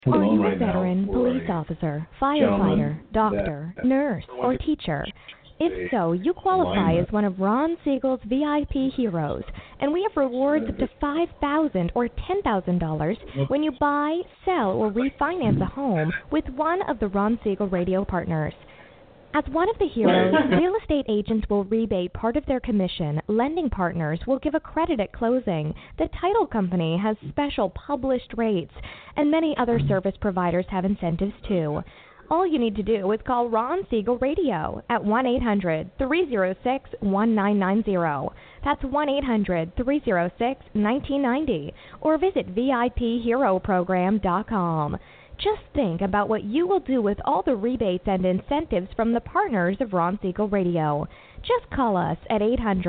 Are you a veteran, police officer, firefighter, doctor, nurse, or teacher? If so, you qualify as one of Ron Siegel's VIP heroes, and we have rewards up to $5,000 or $10,000 when you buy, sell, or refinance a home with one of the Ron Siegel radio partners. As one of the heroes, real estate agents will rebate part of their commission, lending partners will give a credit at closing, the title company has special published rates, and many other service providers have incentives too. All you need to do is call Ron Siegel Radio at 1-800-306-1990. That's 1-800-306-1990. Or visit VIPHeroProgram.com. Just think about what you will do with all the rebates and incentives from the partners of Ron Siegel Radio. Just call us at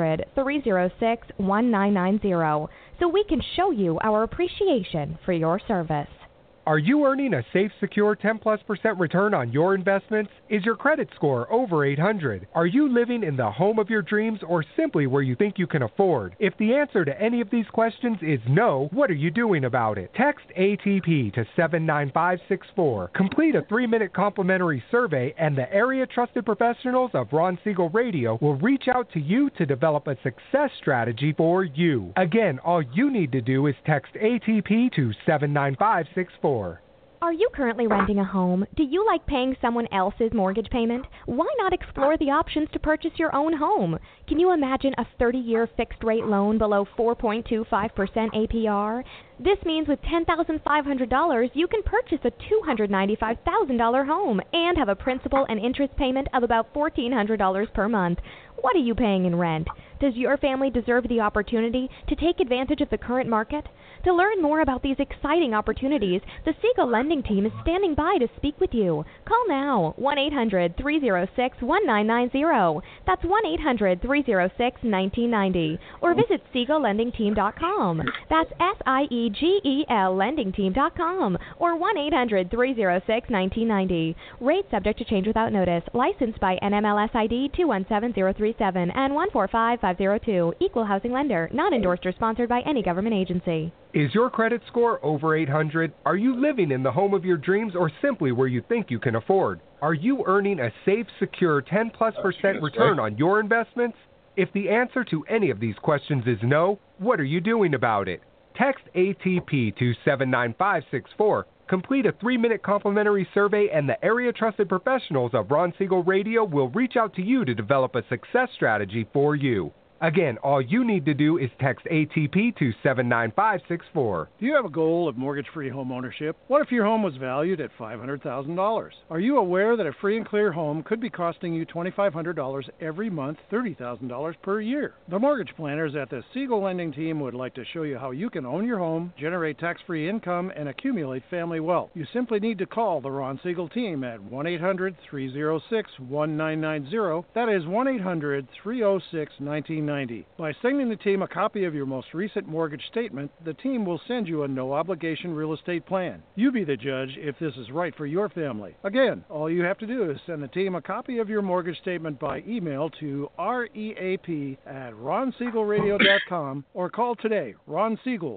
800-306-1990 so we can show you our appreciation for your service. Are you earning a safe, secure 10+% return on your investments? Is your credit score over 800? Are you living in the home of your dreams or simply where you think you can afford? If the answer to any of these questions is no, what are you doing about it? Text ATP to 79564. Complete a 3-minute complimentary survey and the area trusted professionals of Ron Siegel Radio will reach out to you to develop a success strategy for you. Again, all you need to do is text ATP to 79564. Are you currently renting a home? Do you like paying someone else's mortgage payment? Why not explore the options to purchase your own home? Can you imagine a 30-year fixed-rate loan below 4.25% APR? This means with $10,500, you can purchase a $295,000 home and have a principal and interest payment of about $1,400 per month. What are you paying in rent? Does your family deserve the opportunity to take advantage of the current market? To learn more about these exciting opportunities, the Siegel Lending Team is standing by to speak with you. Call now, 1-800-306-1990. That's 1-800-306-1990. Or visit SiegelLendingTeam.com. That's SIEGEL LendingTeam.com. Or 1-800-306-1990. Rate subject to change without notice. Licensed by NMLS ID 217037 and 145502. Equal housing lender. Not endorsed or sponsored by any government agency. Is your credit score over 800? Are you living in the home of your dreams or simply where you think you can afford? Are you earning a safe, secure 10+% return on your investments? If the answer to any of these questions is no, what are you doing about it? Text ATP to 79564. Complete a 3-minute complimentary survey and the area trusted professionals of Ron Siegel Radio will reach out to you to develop a success strategy for you. Again, all you need to do is text ATP to 79564. Do you have a goal of mortgage-free home ownership? What if your home was valued at $500,000? Are you aware that a free and clear home could be costing you $2,500 every month, $30,000 per year? The mortgage planners at the Siegel Lending Team would like to show you how you can own your home, generate tax-free income, and accumulate family wealth. You simply need to call the Ron Siegel Team at 1-800-306-1990. That is 1-800-306-1990. By sending the team a copy of your most recent mortgage statement, the team will send you a no-obligation real estate plan. You be the judge if this is right for your family. Again, all you have to do is send the team a copy of your mortgage statement by email to reap@ronsiegelradio.com or call today. Ron Siegel,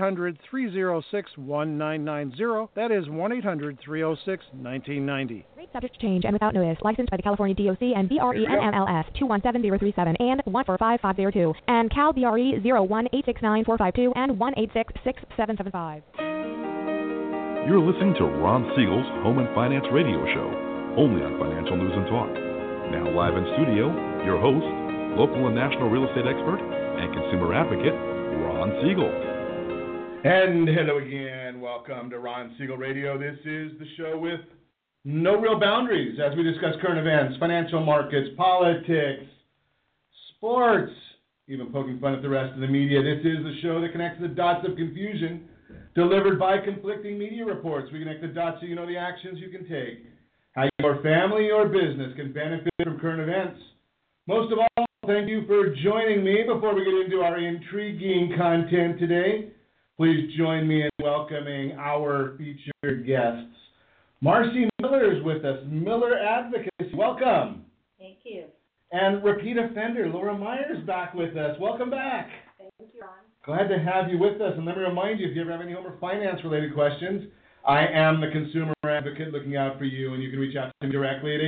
1-800-306-1990. That is 1-800-306-1990. Rate subject to change and without notice. Licensed by the California DOC and BRENMLS 217037 and 145502 and Cal BRE 01869452 and 1866775. You're listening to Ron Siegel's Home and Finance Radio Show, only on Financial News and Talk. Now live in studio, your host, local and national real estate expert and consumer advocate, Ron Siegel. And hello again. Welcome to Ron Siegel Radio. This is the show with no real boundaries as we discuss current events, financial markets, politics, sports, even poking fun at the rest of the media. This is the show that connects the dots of confusion delivered by conflicting media reports. We connect the dots so you know the actions you can take, how your family or business can benefit from current events. Most of all, thank you for joining me. Before we get into our intriguing content today, please join me in welcoming our featured guests. Marcy Miller is with us, Miller Advocacy. Welcome. Thank you. And repeat offender, Laura Myers, back with us. Welcome back. Thank you, Ron. Glad to have you with us. And let me remind you, if you ever have any home or finance-related questions, I am the consumer advocate looking out for you, and you can reach out to me directly at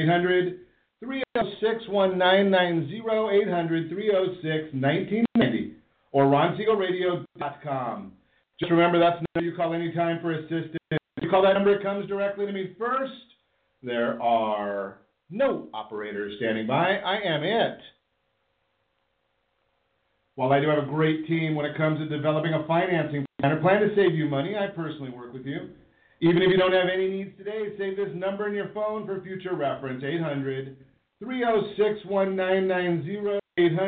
800-306-1990, 800-306-1990, or ronsiegelradio.com. Just remember, that's the number you call anytime for assistance. If you call that number, it comes directly to me first. There are no operators standing by. I am it. While I do have a great team when it comes to developing a financing plan or plan to save you money, I personally work with you. Even if you don't have any needs today, save this number in your phone for future reference, 800-306-1990,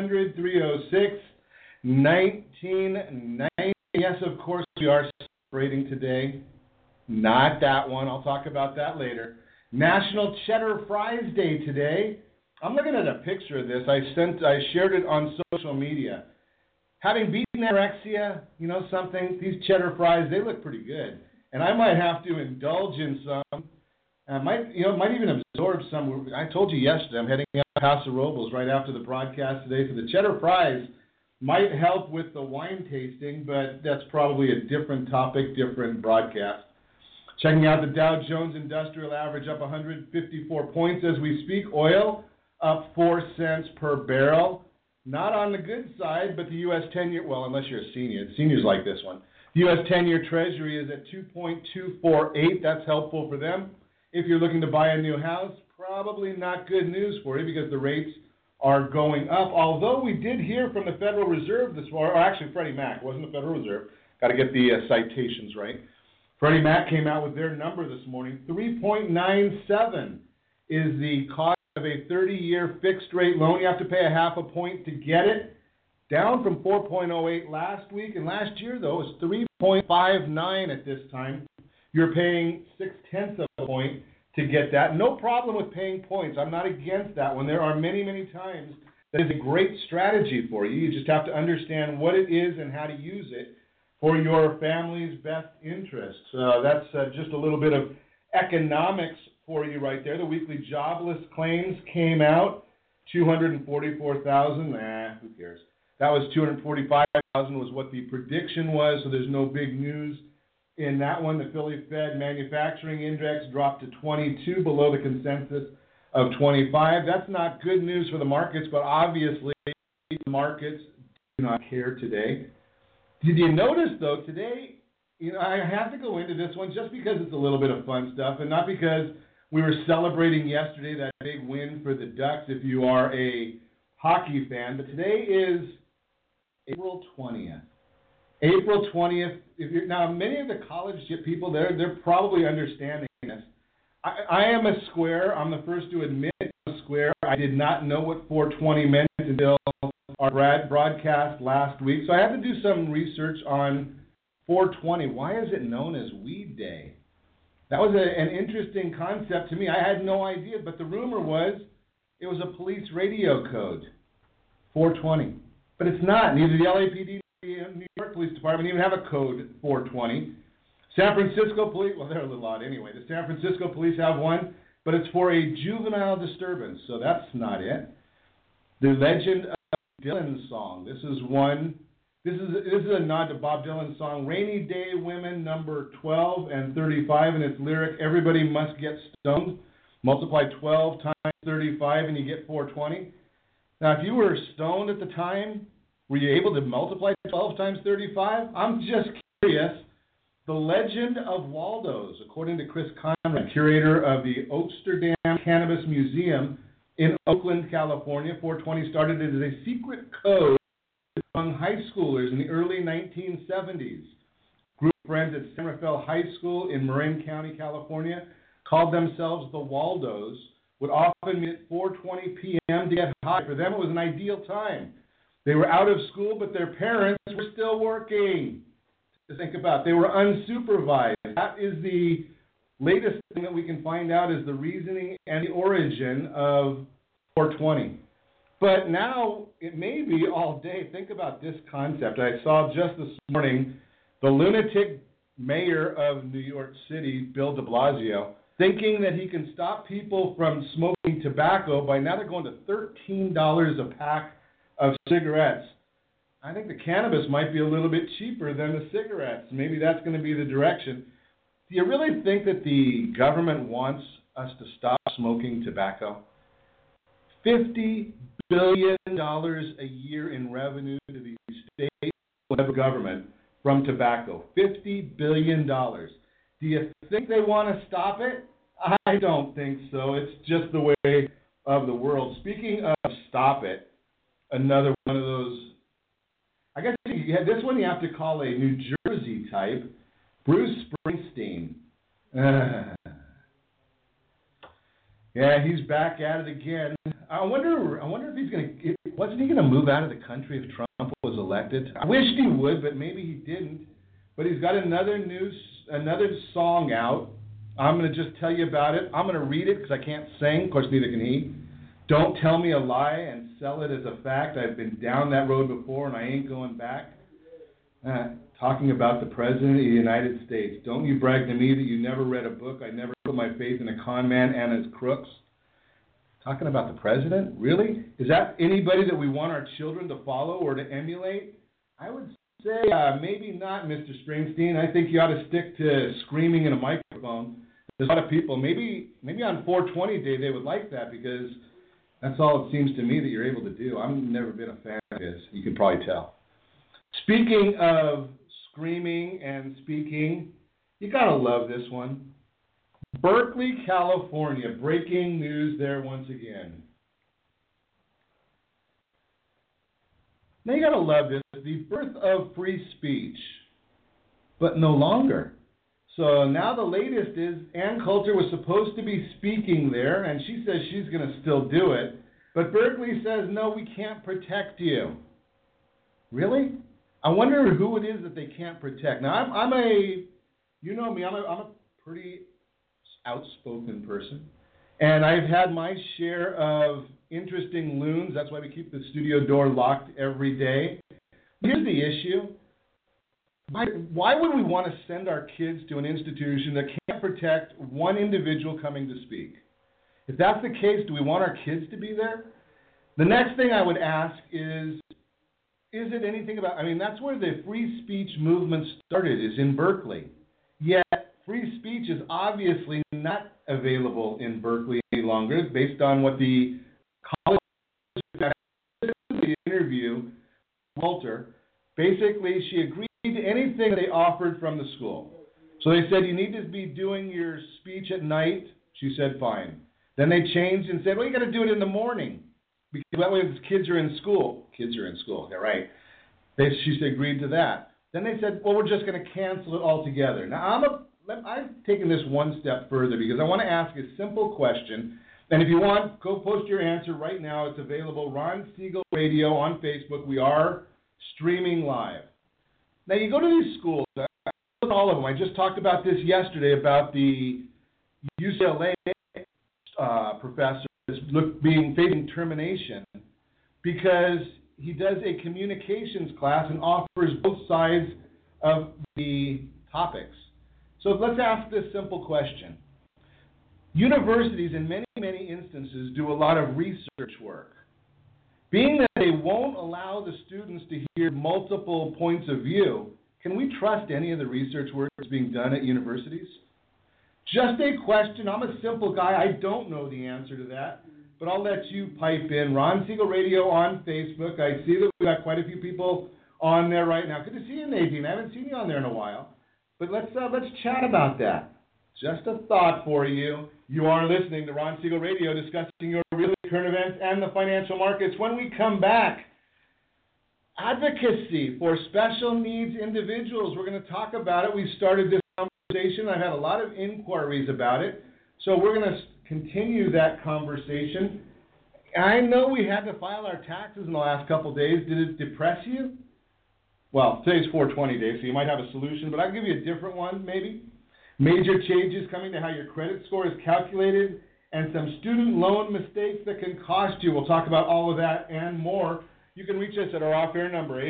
800-306-1990. Yes, of course, we are celebrating today. Not that one. I'll talk about that later. National Cheddar Fries Day today. I'm looking at a picture of this. I shared it on social media. Having beaten anorexia, you know something? These cheddar fries, they look pretty good. And I might have to indulge in some. I might even absorb some. I told you yesterday I'm heading out to Paso Robles right after the broadcast today. So the cheddar fries might help with the wine tasting, but that's probably a different topic, different broadcast. Checking out the Dow Jones Industrial Average up 154 points as we speak. Oil up 4 cents per barrel. Not on the good side, but the U.S. 10-year, well, unless you're a senior. Seniors like this one. The U.S. 10-year Treasury is at 2.248. That's helpful for them. If you're looking to buy a new house, probably not good news for you because the rates are going up. Although we did hear from the Federal Reserve this morning, or actually Freddie Mac, it wasn't the Federal Reserve. Got to get the citations right. Freddie Mac came out with their number this morning. 3.97 is the cost of a 30-year fixed-rate loan. You have to pay a half a point to get it. Down from 4.08 last week. And last year, though, it was 3.59 at this time. You're paying 0.6 of a point to get that. No problem with paying points. I'm not against that one. There are many, many times that is a great strategy for you. You just have to understand what it is and how to use it for your family's best interests. That's just a little bit of economics for you right there. The weekly jobless claims came out, 244,000. Who cares? That was 245,000 was what the prediction was, so there's no big news in that one. The Philly Fed Manufacturing Index dropped to 22, below the consensus of 25. That's not good news for the markets, but obviously the markets do not care today. Did you notice, though, today, I have to go into this one just because it's a little bit of fun stuff and not because we were celebrating yesterday that big win for the Ducks if you are a hockey fan, but today is April 20th. April 20th. Now, many of the college people, they're probably understanding this. I am a square. I'm the first to admit I'm a square. I did not know what 420 meant until our broadcast last week. So I had to do some research on 420. Why is it known as Weed Day? That was an interesting concept to me. I had no idea, but the rumor was it was a police radio code, 420. But it's not. Neither the LAPD nor the New York Police Department even have a code 420. San Francisco Police, well, they're a little odd anyway. The San Francisco Police have one, but it's for a juvenile disturbance, so that's not it. The Legend of Dylan song. This is one. This is a nod to Bob Dylan's song, Rainy Day Women, number 12 and 35, and its lyric, everybody must get stoned. Multiply 12 times 35 and you get 420. Now, if you were stoned at the time, were you able to multiply 12 times 35? I'm just curious. The Legend of Waldo's, according to Chris Conrad, curator of the Amsterdam Cannabis Museum in Oakland, California, 420 started as a secret code among high schoolers in the early 1970s. Group of friends at San Rafael High School in Marin County, California, called themselves the Waldos, would often meet at 4:20 p.m. to get high. For them, it was an ideal time. They were out of school, but their parents were still working. To think about, they were unsupervised. That is the latest thing that we can find out is the reasoning and the origin of 420. But now it may be all day. Think about this concept. I saw just this morning the lunatic mayor of New York City, Bill de Blasio, thinking that he can stop people from smoking tobacco by now they're going to $13 a pack of cigarettes. I think the cannabis might be a little bit cheaper than the cigarettes. Maybe that's going to be the direction. Do you really think that the government wants us to stop smoking tobacco? $50 billion a year in revenue to the state and federal government from tobacco. $50 billion. Do you think they want to stop it? I don't think so. It's just the way of the world. Speaking of stop it, another one of those, I guess this one you have to call a New Jersey type, Bruce Springsteen. Yeah, he's back at it again. I wonder if wasn't he going to move out of the country if Trump was elected? I wished he would, but maybe he didn't. But he's got another song out. I'm going to just tell you about it. I'm going to read it because I can't sing. Of course, neither can he. Don't tell me a lie and sell it as a fact. I've been down that road before and I ain't going back. Talking about the President of the United States. Don't you brag to me that you never read a book. I never put my faith in a con man and his crooks. Talking about the President? Really? Is that anybody that we want our children to follow or to emulate? I would say maybe not, Mr. Springsteen. I think you ought to stick to screaming in a microphone. There's a lot of people, maybe on 420 Day they would like that because that's all it seems to me that you're able to do. I've never been a fan of his. You can probably tell. Speaking of screaming and speaking, you got to love this one. Berkeley, California. Breaking news there once again. Now you got to love this. The birth of free speech, but no longer. So now the latest is Ann Coulter was supposed to be speaking there, and she says she's going to still do it. But Berkeley says, no, we can't protect you. Really? I wonder who it is that they can't protect. Now, you know me, I'm a pretty outspoken person. And I've had my share of interesting loons. That's why we keep the studio door locked every day. Here's the issue. Why would we want to send our kids to an institution that can't protect one individual coming to speak? If that's the case, do we want our kids to be there? The next thing I would ask is it anything about, that's where the free speech movement started, is in Berkeley. Yet, free speech is obviously not available in Berkeley any longer, based on what the college interview, Walter, basically she agreed to anything they offered from the school. So they said, you need to be doing your speech at night. She said, fine. Then they changed and said, well, you got to do it in the morning. Because that way the kids are in school. Kids are in school, yeah, right. She agreed to that. Then they said, well, we're just going to cancel it altogether. Now, I've taken this one step further because I want to ask a simple question. And if you want, go post your answer right now. It's available, Ron Siegel Radio on Facebook. We are streaming live. Now, you go to these schools, all of them. I just talked about this yesterday about the UCLA professor facing termination because he does a communications class and offers both sides of the topics. So let's ask this simple question. Universities, in many, many instances, do a lot of research work. Being that they won't allow the students to hear multiple points of view, can we trust any of the research work that's being done at universities? Just a question. I'm a simple guy. I don't know the answer to that, but I'll let you pipe in. Ron Siegel Radio on Facebook. I see that we've got quite a few people on there right now. Good to see you, Nadine. I haven't seen you on there in a while, but let's chat about that. Just a thought for you. You are listening to Ron Siegel Radio discussing your real current events and the financial markets. When we come back, advocacy for special needs individuals. We're going to talk about it. We started this conversation. I've had a lot of inquiries about it. So we're going to continue that conversation. I know we had to file our taxes in the last couple of days. Did it depress you? Well, today's 420 Day, so you might have a solution, but I'll give you a different one maybe. Major changes coming to how your credit score is calculated and some student loan mistakes that can cost you. We'll talk about all of that and more. You can reach us at our off-air number,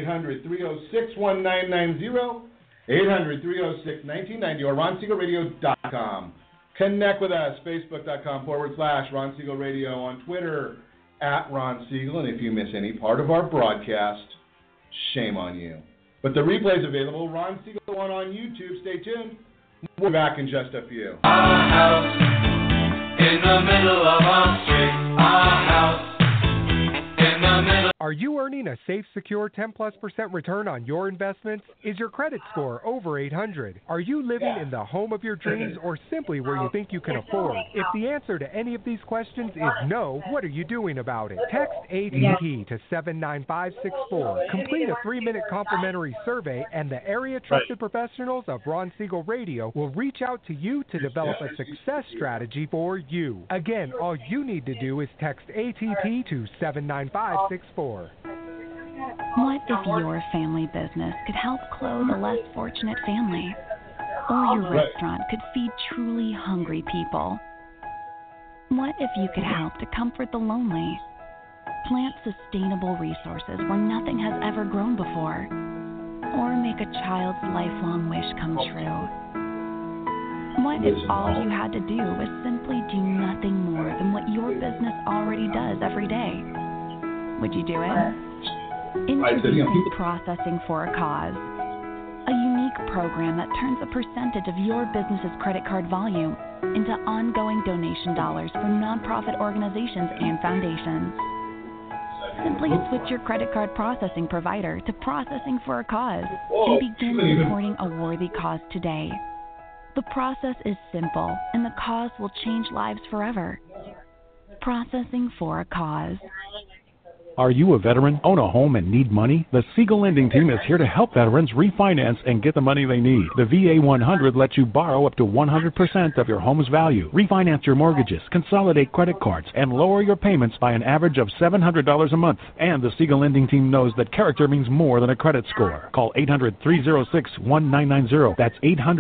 800-306-1990, 800-306-1990, or RonSiegelRadio.com. Connect with us, Facebook.com/Ron Siegel Radio, on Twitter, @Ron Siegel. And if you miss any part of our broadcast, shame on you. But the replay is available, Ron Siegel on YouTube. Stay tuned. We'll be back in just a few. Our house in the middle of our street. Our house in the middle. Are you earning a safe, secure 10+% return on your investments? Is your credit score over 800? Are you living in the home of your dreams or simply where you think you can afford? If the answer to any of these questions is no, what are you doing about it? Text ATP to 79564. Complete a 3-minute complimentary survey and the area trusted professionals of Ron Siegel Radio will reach out to you to develop a success strategy for you. Again, all you need to do is text ATP to 79564. What if your family business could help clothe a less fortunate family? Or your restaurant could feed truly hungry people? What if you could help to comfort the lonely? Plant sustainable resources where nothing has ever grown before? Or make a child's lifelong wish come true? What if all you had to do was simply do nothing more than what your business already does every day? Would you do it? Introducing Processing for a Cause, a unique program that turns a percentage of your business's credit card volume into ongoing donation dollars for nonprofit organizations and foundations. Simply switch your credit card processing provider to Processing for a Cause and begin supporting a worthy cause today. The process is simple, and the cause will change lives forever. Processing for a Cause. Are you a veteran, own a home, and need money? The Siegel Lending Team is here to help veterans refinance and get the money they need. The VA 100 lets you borrow up to 100% of your home's value, refinance your mortgages, consolidate credit cards, and lower your payments by an average of $700 a month. And the Siegel Lending Team knows that character means more than a credit score. Call 800-306-1990. That's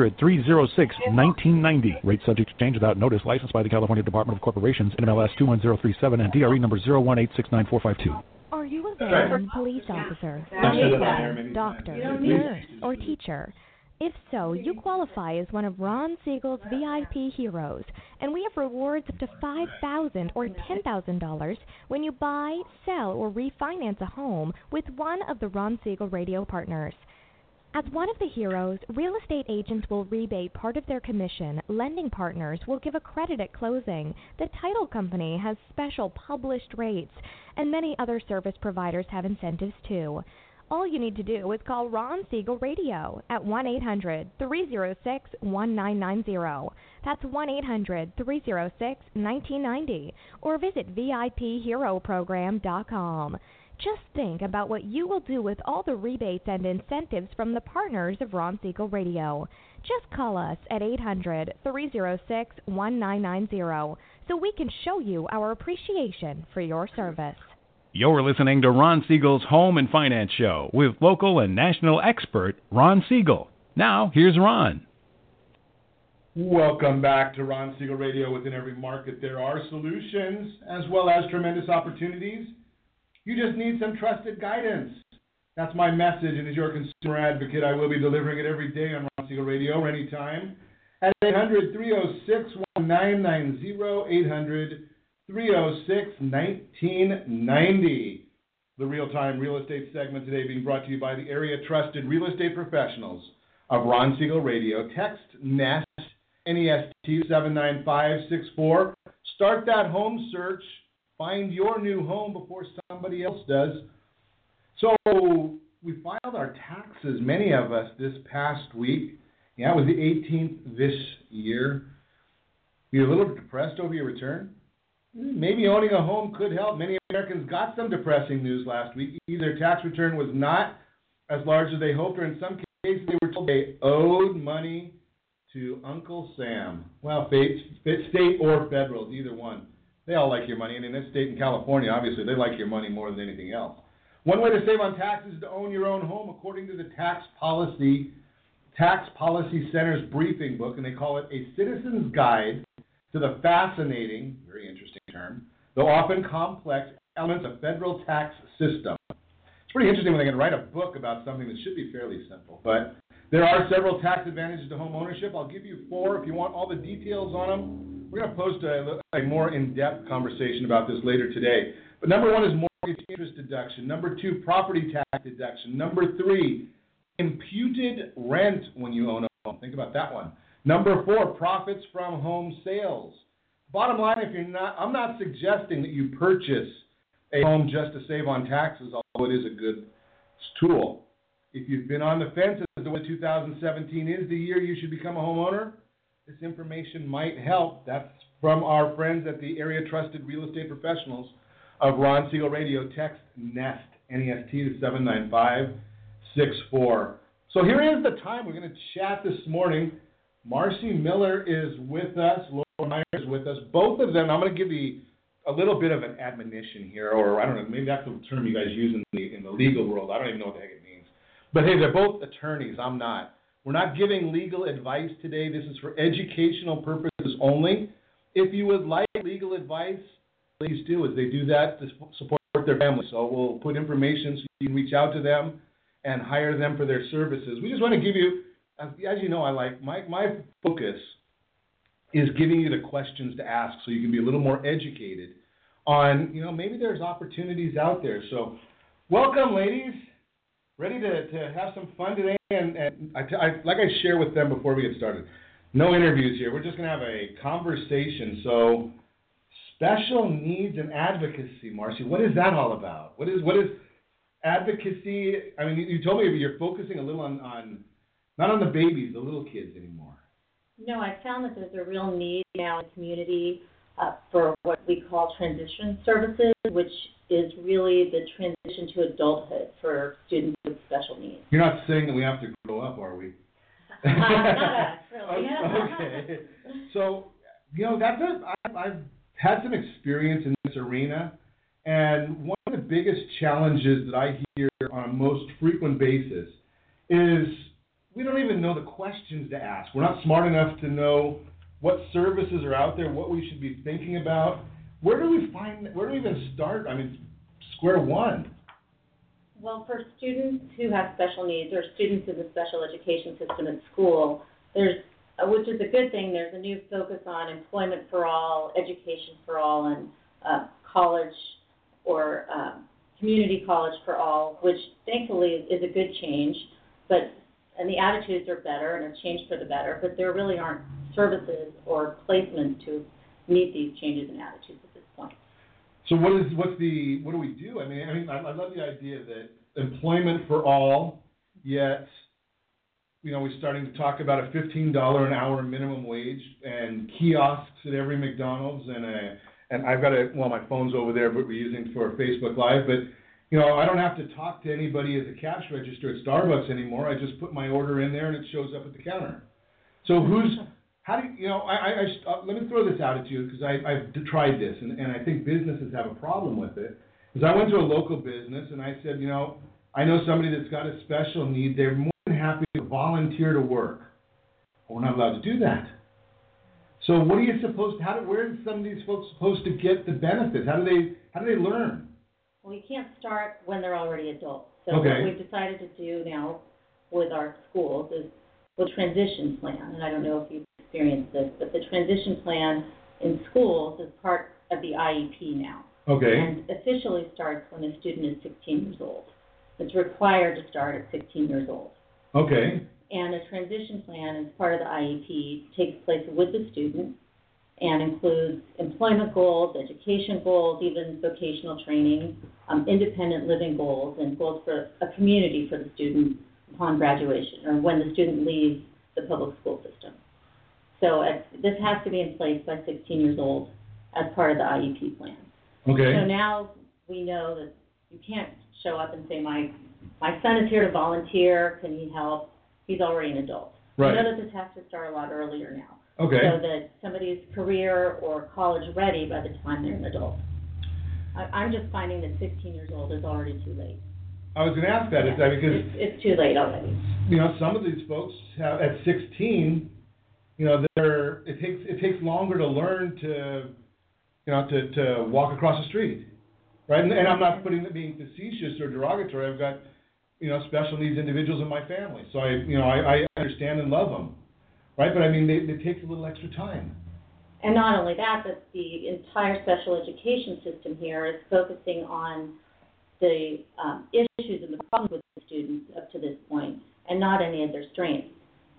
800-306-1990. Rate subject to change without notice. Licensed by the California Department of Corporations, NMLS 21037, and DRE number 018694452. Are you a veteran, police officer, firefighter, doctor, nurse, or teacher? If so, you qualify as one of Ron Siegel's VIP heroes, and we have rewards up to $5,000 or $10,000 when you buy, sell, or refinance a home with one of the Ron Siegel Radio partners. As one of the heroes, real estate agents will rebate part of their commission, lending partners will give a credit at closing, the title company has special published rates, and many other service providers have incentives too. All you need to do is call Ron Siegel Radio at 1-800-306-1990. That's 1-800-306-1990, or visit VIPHeroProgram.com. Just think about what you will do with all the rebates and incentives from the partners of Ron Siegel Radio. Just call us at 800-306-1990 so we can show you our appreciation for your service. You're listening to Ron Siegel's Home and Finance Show with local and national expert Ron Siegel. Now, here's Ron. Welcome back to Ron Siegel Radio. Within every market, there are solutions as well as tremendous opportunities. You just need some trusted guidance. That's my message, and as your consumer advocate, I will be delivering it every day on Ron Siegel Radio or anytime at 800-306-1990, 800-306-1990. The real-time real estate segment today being brought to you by the area trusted real estate professionals of Ron Siegel Radio. Text NEST, N-E-S-T, 79564. Start that home search. Find your new home before somebody else does. So we filed our taxes, many of us, this past week. Yeah, it was the 18th this year. You're a little depressed over your return? Maybe owning a home could help. Many Americans got some depressing news last week. Either their tax return was not as large as they hoped, or in some cases they were told they owed money to Uncle Sam. Well, state or federal, either one. They all like your money, and in this state in California, obviously, they like your money more than anything else. One way to save on taxes is to own your own home, according to the Tax Policy Center's briefing book, and they call it A Citizen's Guide to the Fascinating, very interesting term, though often complex, elements of federal tax system. It's pretty interesting when they can write a book about something that should be fairly simple, but there are several tax advantages to home ownership. I'll give you 4 if you want all the details on them. We're going to post a more in-depth conversation about this later today. But number 1 is mortgage interest deduction. Number 2, property tax deduction. Number 3, imputed rent when you own a home. Think about that one. Number 4, profits from home sales. Bottom line, I'm not suggesting that you purchase a home just to save on taxes, although it is a good tool. If you've been on the fence as to whether 2017 is the year you should become a homeowner, this information might help. That's from our friends at the Area Trusted Real Estate Professionals of Ron Siegel Radio. Text NEST, N-E-S-T, to 79564. So here is the time. We're going to chat this morning. Marcy Miller is with us. Laura Meyer is with us. Both of them, I'm going to give you a little bit of an admonition here, or I don't know, maybe that's the term you guys use in the legal world. I don't even know what the heck it means. But hey, they're both attorneys. I'm not. We're not giving legal advice today. This is for educational purposes only. If you would like legal advice, please do, as they do that to support their family. So we'll put information so you can reach out to them and hire them for their services. We just want to give you, as you know, my focus is giving you the questions to ask so you can be a little more educated on, maybe there's opportunities out there. So welcome, ladies. Ready to have some fun today. And like I share with them before we get started, no interviews here. We're just going to have a conversation. So special needs and advocacy, Marcy, what is that all about? What is advocacy? I mean, you told me you're focusing a little on not on the babies, the little kids anymore. No, I found that there's a real need now in the community for what we call transition services, which is really the transition to adulthood for students with special needs. You're not saying that we have to grow up, are we? Not us, really. Okay. So, I've had some experience in this arena, and one of the biggest challenges that I hear on a most frequent basis is we don't even know the questions to ask. We're not smart enough to know what services are out there, what we should be thinking about. Where do we even start? I mean, square one. Well, for students who have special needs or students in the special education system at school, which is a good thing, there's a new focus on employment for all, education for all, and college or community college for all, which thankfully is a good change. And the attitudes are better and have changed for the better, but there really aren't services or placements to meet these changes in attitudes at this point. So what do we do? I mean, I love the idea that employment for all, yet, we're starting to talk about a $15 an hour minimum wage and kiosks at every McDonald's and I've got my phone's over there, but we're using for Facebook Live, but I don't have to talk to anybody at the cash register at Starbucks anymore. I just put my order in there and it shows up at the counter. So let me throw this out at you because I've tried this and I think businesses have a problem with it. Because I went to a local business and I said, I know somebody that's got a special need. They're more than happy to volunteer to work. But we're not allowed to do that. So what are you where are some of these folks supposed to get the benefits? How do they learn? Well, you can't start when they're already adults. So okay. What we've decided to do now with our schools is the transition plan. And I don't know if you've experienced this, but the transition plan in schools is part of the IEP now. Okay. And officially starts when a student is 16 years old. It's required to start at 16 years old. Okay. And a transition plan as part of the IEP takes place with the student and includes employment goals, education goals, even vocational training, independent living goals, and goals for a community for the student upon graduation or when the student leaves the public school system. So this has to be in place by 16 years old as part of the IEP plan. Okay. So now we know that you can't show up and say, my son is here to volunteer, can he help? He's already an adult. Right. We know that this has to start a lot earlier now. Okay. So that somebody's career or college ready by the time they're an adult. I'm just finding that 16 years old is already too late. I was going to ask that. Yeah, is that because it's too late already. Some of these folks have at 16, it takes longer to learn to walk across the street, right? And I'm not being facetious or derogatory. I've got special needs individuals in my family, so I understand and love them. Right, but it takes a little extra time. And not only that, but the entire special education system here is focusing on the issues and the problems with the students up to this point, and not any of their strengths.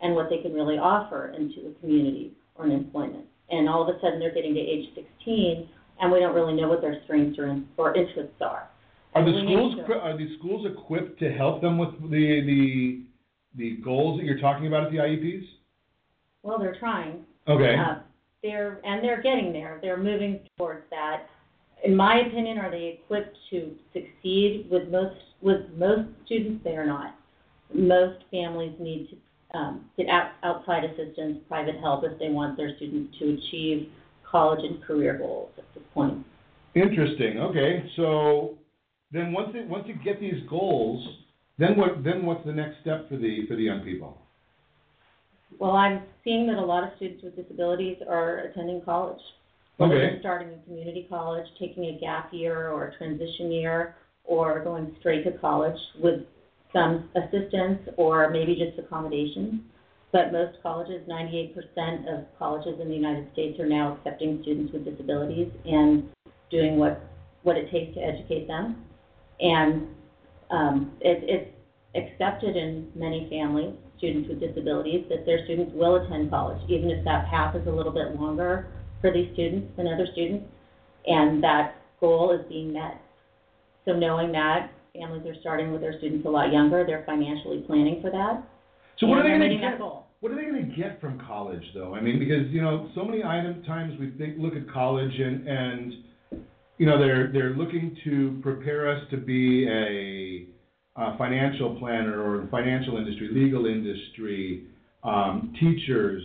and what they can really offer into a community or an employment. And all of a sudden they're getting to age 16, and we don't really know what their strengths or interests are. Are the schools equipped to help them with the goals that you're talking about at the IEPs? Well, they're trying. Okay. They're getting there. They're moving towards that. In my opinion, are they equipped to succeed? With most students, they are not. Most families need to get outside assistance, private help if they want their students to achieve college and career goals at this point. Interesting. Okay. So then once you get these goals, then what's the next step for the young people? Well, I'm seeing that a lot of students with disabilities are attending college. Whether they're starting a community college, taking a gap year or a transition year, or going straight to college with some assistance or maybe just accommodations. But most colleges, 98% of colleges in the United States are now accepting students with disabilities and doing what it takes to educate them. And it's accepted in many families, students with disabilities, that their students will attend college, even if that path is a little bit longer for these students than other students, and that goal is being met. So knowing that, families are starting with their students a lot younger, they're financially planning for that. So what are they going to get? What are they going to get from college, though? I mean, because so many times we look at college and they're looking to prepare us to be a financial planner or financial industry, legal industry, teachers.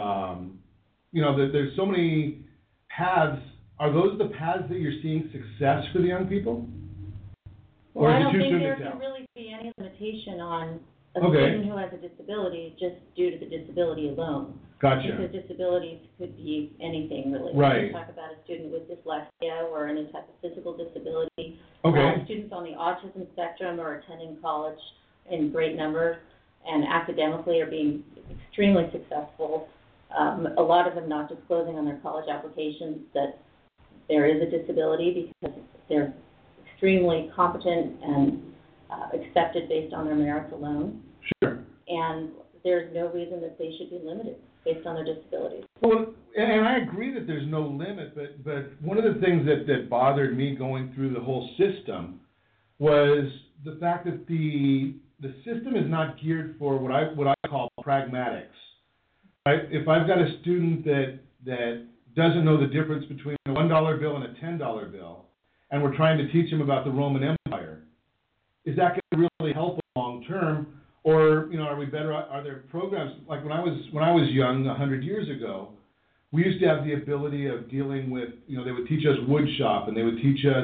There's so many paths. Are those the paths that you're seeing success for the young people? Well, I don't think there can really be any limitation on a student who has a disability just due to the disability alone. Gotcha. Because disabilities could be anything, really. Right. We can talk about a student with dyslexia or any type of physical disability. Okay. Students on the autism spectrum are attending college in great numbers and academically are being extremely successful. A lot of them not disclosing on their college applications that there is a disability because they're extremely competent and accepted based on their merits alone. Sure. And there's no reason that they should be limited based on their disabilities. Well, and I agree that there's no limit, but one of the things that bothered me going through the whole system was the fact that the system is not geared for what I call pragmatics. Right? If I've got a student that doesn't know the difference between a $1 bill and a $10 bill, and we're trying to teach them about the Roman Empire, is that going to really help long term? Or are we better? Are there programs like when I was young 100 years ago? We used to have the ability of dealing with they would teach us wood shop and they would teach us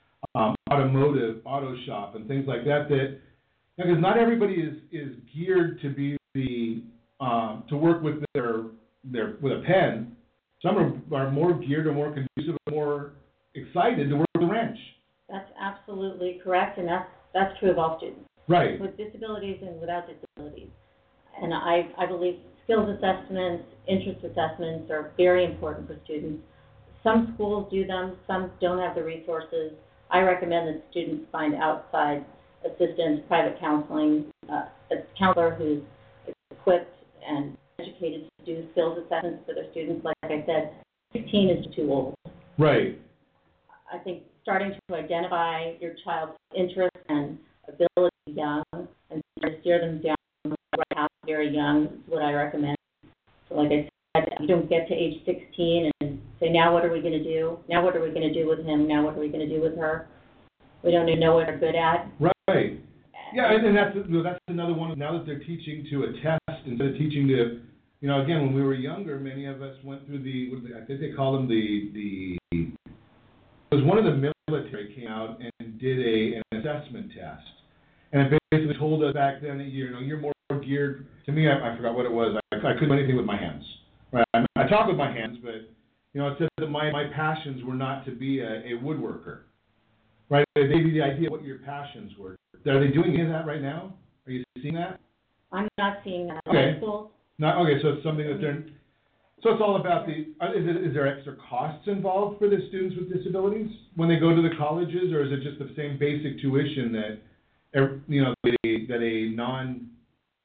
auto shop and things like that. Because not everybody is geared to be to work with with a pen. Some are more geared or more conducive or more excited to work with a wrench. That's absolutely correct, and that's true of all students. Right. With disabilities and without disabilities. And I believe skills assessments, interest assessments are very important for students. Some schools do them, some don't have the resources. I recommend that students find outside assistance, private counseling, a counselor who's equipped and educated to do skills assessments for their students. Like I said, 16 is too old. Right. I think starting to identify your child's interests and ability young and steer them down right out very young is what I recommend. So like I said, you don't get to age 16 and say, now what are we going to do? Now what are we going to do with him? Now what are we going to do with her? We don't even know what they're good at. Right. Yeah, and that's another one. Now that they're teaching to a test instead of teaching to, again, when we were younger, many of us went through I think they call them it was one of the military came out and did an assessment test. And it basically told us back then that you're more geared. To me, I forgot what it was. I couldn't do anything with my hands. Right? I talk with my hands, but it said that my passions were not to be a woodworker. Right? They gave you the idea of what your passions were. Are they doing any of that right now? Are you seeing that? I'm not seeing that in okay. school. Okay, so it's something that they're. So it's all about is there extra costs involved for the students with disabilities when they go to the colleges, or is it just the same basic tuition that a non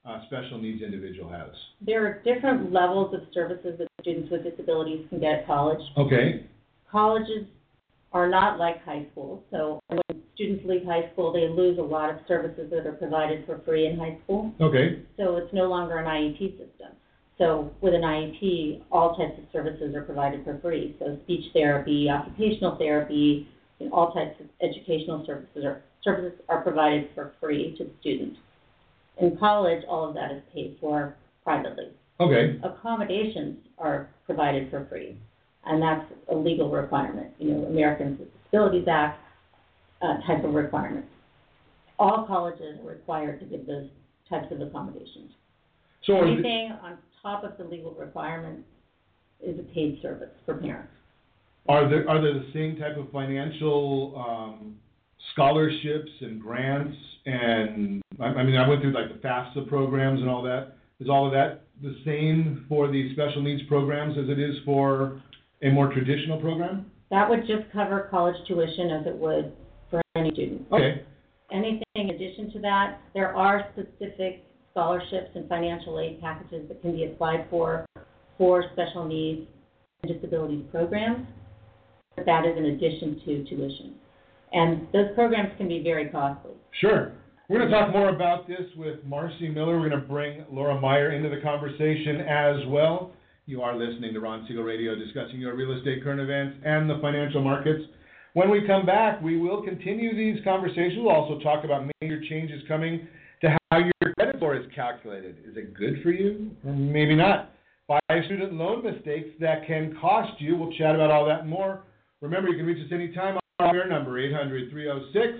special needs individual has? There are different levels of services that students with disabilities can get at college. Okay. Colleges are not like high school, so when students leave high school, they lose a lot of services that are provided for free in high school. Okay. So it's no longer an IEP system. So with an IEP, all types of services are provided for free. So speech therapy, occupational therapy, and all types of educational services are provided for free to the student. In college, all of that is paid for privately. Okay. Accommodations are provided for free, and that's a legal requirement. Americans with Disabilities Act type of requirement. All colleges are required to give those types of accommodations. So anything on top of the legal requirement is a paid service for parents. Are there the same type of financial scholarships and grants? And I went through like the FAFSA programs and all that. Is all of that the same for the special needs programs as it is for a more traditional program? That would just cover college tuition as it would for any student. Okay. Anything in addition to that, there are specific scholarships and financial aid packages that can be applied for special needs and disabilities programs, but that is in addition to tuition. And those programs can be very costly. Sure. We're going to talk more about this with Marcy Miller. We're going to bring Laura Meyer into the conversation as well. You are listening to Ron Siegel Radio, discussing your real estate current events and the financial markets. When we come back, we will continue these conversations. We'll also talk about major changes coming to how your credit score is calculated. Is it good for you? Or maybe not. 5 student loan mistakes that can cost you. We'll chat about all that and more. Remember, you can reach us anytime on our number, 800-306-1990,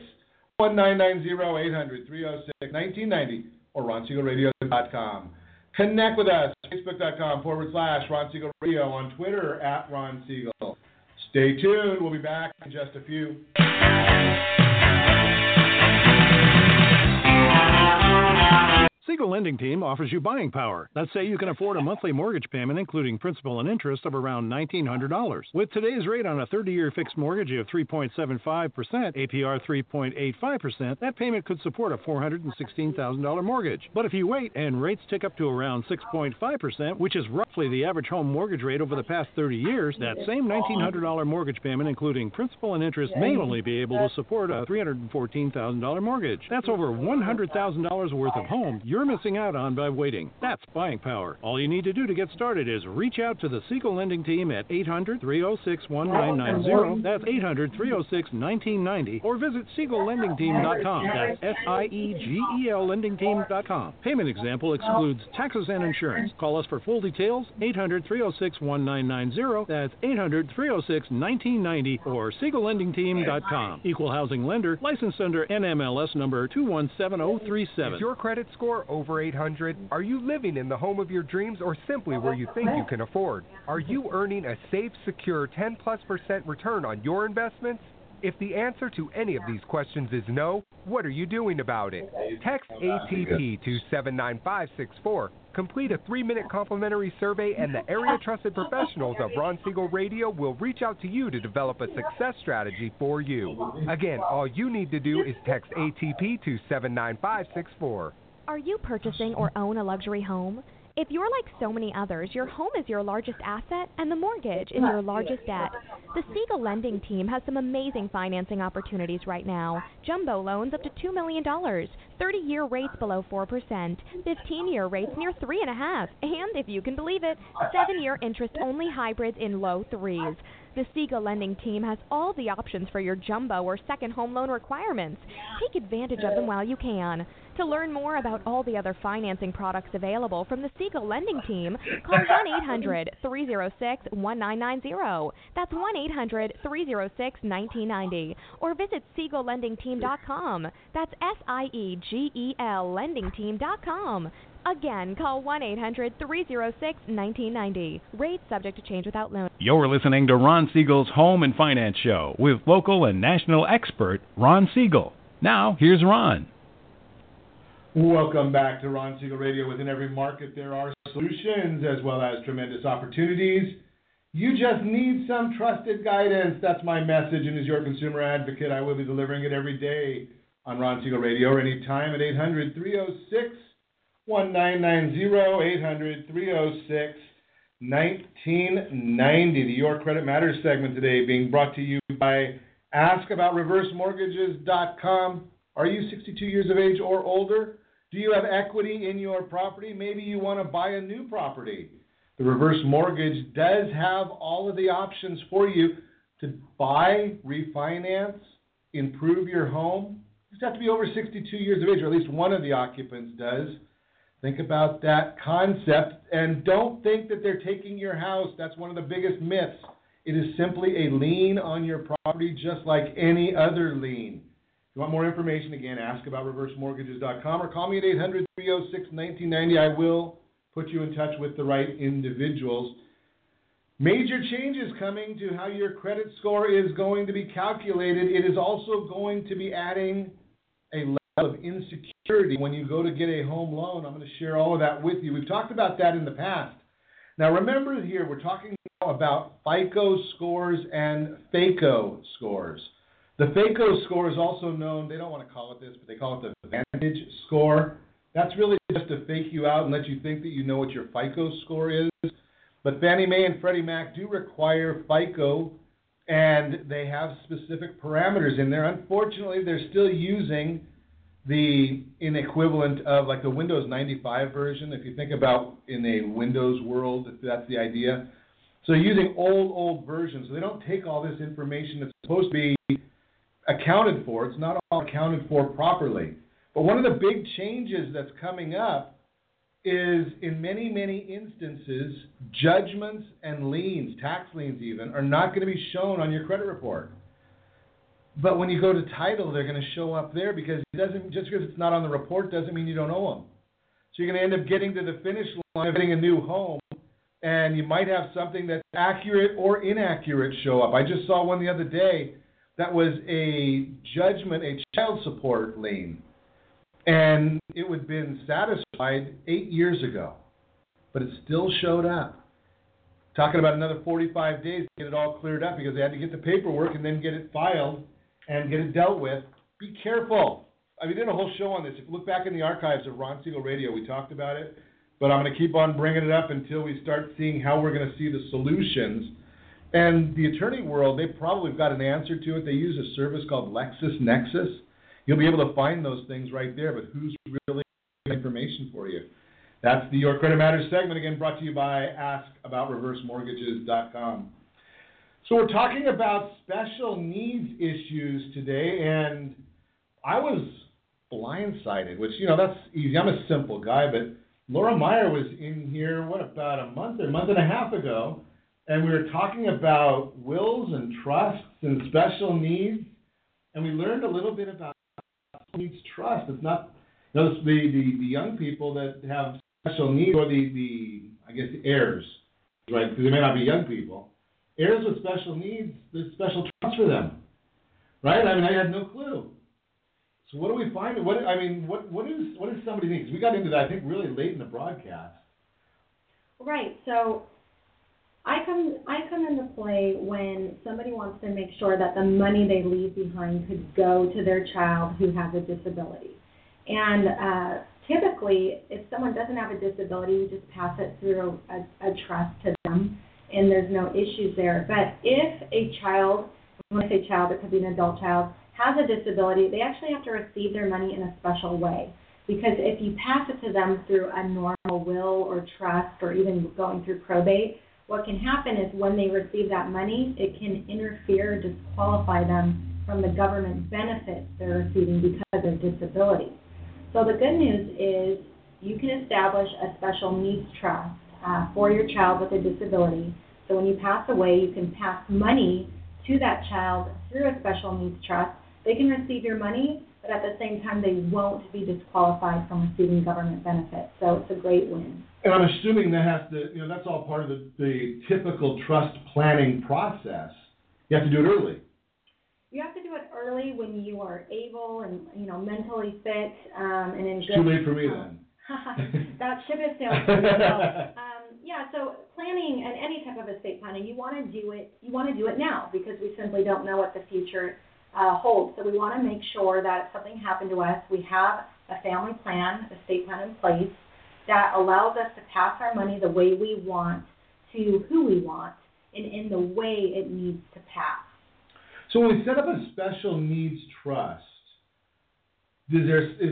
800-306-1990, or RonSiegelRadio.com. Connect with us, Facebook.com/Ron Siegel Radio, on Twitter @Ron Siegel. Stay tuned. We'll be back in just a few. Siegel Lending Team offers you buying power. Let's say you can afford a monthly mortgage payment, including principal and interest, of around $1,900. With today's rate on a 30-year fixed mortgage of 3.75%, APR 3.85%, that payment could support a $416,000 mortgage. But if you wait and rates tick up to around 6.5%, which is roughly the average home mortgage rate over the past 30 years, that same $1,900 mortgage payment, including principal and interest, may only be able to support a $314,000 mortgage. That's over $100,000 worth of home you're missing out on by waiting. That's buying power. All you need to do to get started is reach out to the Siegel Lending Team at 800-306-1990. That's 800-306-1990. Or visit SiegelLendingTeam.com. That's SIEGEL LendingTeam.com. Payment example excludes taxes and insurance. Call us for full details, 800-306-1990. That's 800-306-1990 or SiegelLendingTeam.com. Equal housing lender, licensed under NMLS number 217037. Is your credit score over 800? Are you living in the home of your dreams or simply where you think you can afford? Are you earning a safe, secure 10+% return on your investments? If the answer to any of these questions is no, what are you doing about it? Text ATP to 79564. Complete a 3-minute complimentary survey, and the area trusted professionals of Ron Siegel Radio will reach out to you to develop a success strategy for you. Again, all you need to do is text ATP to 79564. Are you purchasing or own a luxury home? If you're like so many others, your home is your largest asset and the mortgage is your largest debt. The Siegel Lending Team has some amazing financing opportunities right now. Jumbo loans up to $2 million, 30-year rates below 4%, 15-year rates near 3.5%, and if you can believe it, 7-year interest-only hybrids in low 3s. The Siegel Lending Team has all the options for your jumbo or second home loan requirements. Take advantage of them while you can. To learn more about all the other financing products available from the Siegel Lending Team, call 1-800-306-1990. That's 1-800-306-1990. Or visit SiegelLendingTeam.com. That's SIEGEL LendingTeam.com. Again, call 1-800-306-1990. Rates subject to change without loan. You're listening to Ron Siegel's Home and Finance Show with local and national expert Ron Siegel. Now, here's Ron. Welcome back to Ron Siegel Radio. Within every market, there are solutions as well as tremendous opportunities. You just need some trusted guidance. That's my message, and as your consumer advocate, I will be delivering it every day on Ron Siegel Radio or anytime at 1-990-800-306-1990. The Your Credit Matters segment today being brought to you by AskAboutReverseMortgages.com. Are you 62 years of age or older? Do you have equity in your property? Maybe you want to buy a new property. The Reverse Mortgage does have all of the options for you to buy, refinance, improve your home. You just have to be over 62 years of age, or at least one of the occupants does. Think about that concept, and don't think that they're taking your house. That's one of the biggest myths. It is simply a lien on your property, just like any other lien. If you want more information, again, askAboutReverseMortgages.com or call me at 800-306-1990. I will put you in touch with the right individuals. Major changes coming to how your credit score is going to be calculated. It is also going to be adding a level of insecurity when you go to get a home loan. I'm going to share all of that with you. We've talked about that in the past. Now remember here, we're talking about FICO scores and FACO scores. The FACO score is also known, they don't want to call it this, but they call it the Vantage score. That's really just to fake you out and let you think that you know what your FICO score is. But Fannie Mae and Freddie Mac do require FICO, and they have specific parameters in there. Unfortunately, they're still using the equivalent of like the Windows 95 version, if you think about in a Windows world, if that's the idea. So they're using old versions. So they don't take all this information that's supposed to be accounted for. It's not all accounted for properly. But one of the big changes that's coming up is in many, many instances, judgments and liens, tax liens even, are not going to be shown on your credit report. But when you go to title, they're going to show up there because just because it's not on the report doesn't mean you don't owe them. So you're going to end up getting to the finish line of getting a new home, and you might have something that's accurate or inaccurate show up. I just saw one the other day that was a judgment, a child support lien. And it would have been satisfied 8 years ago, but it still showed up. Talking about another 45 days to get it all cleared up because they had to get the paperwork and then get it filed and get it dealt with. Be careful. We did a whole show on this. If you look back in the archives of Ron Siegel Radio, we talked about it, but I'm going to keep on bringing it up until we start seeing how we're going to see the solutions. And the attorney world, they probably got an answer to it. They use a service called LexisNexis. You'll be able to find those things right there, but who's really information for you? That's the Your Credit Matters segment, again, brought to you by AskAboutReverseMortgages.com. So we're talking about special needs issues today, and I was blindsided, which, that's easy. I'm a simple guy, but Laura Meyer was in here, about a month and a half ago, and we were talking about wills and trusts and special needs, and we learned a little bit about needs trust. It's not the young people that have special needs, or the heirs, right? Because they may not be young people. Heirs with special needs, there's special trust for them, right? I had no clue. So what do we find? What does somebody need? 'Cause we got into that, I think, really late in the broadcast. Right. So I come into play when somebody wants to make sure that the money they leave behind could go to their child who has a disability. And typically, if someone doesn't have a disability, we just pass it through a trust to them, and there's no issues there. But if a child, when I say child, it could be an adult child, has a disability, they actually have to receive their money in a special way. Because if you pass it to them through a normal will or trust or even going through probate, what can happen is when they receive that money, it can interfere or disqualify them from the government benefits they're receiving because of their disability. So the good news is you can establish a special needs trust for your child with a disability. So when you pass away, you can pass money to that child through a special needs trust. They can receive your money, but at the same time, they won't be disqualified from receiving government benefits. So it's a great win. And I'm assuming that has to, that's all part of the typical trust planning process. You have to do it early. You have to do it early when you are able and, mentally fit and in good. Too late for me then. That ship is sailed. So planning and any type of estate planning, you want to do it now because we simply don't know what the future holds. So we want to make sure that if something happened to us, we have a family plan, estate plan in place. that allows us to pass our money the way we want to who we want and in the way it needs to pass. So when we set up a special needs trust, is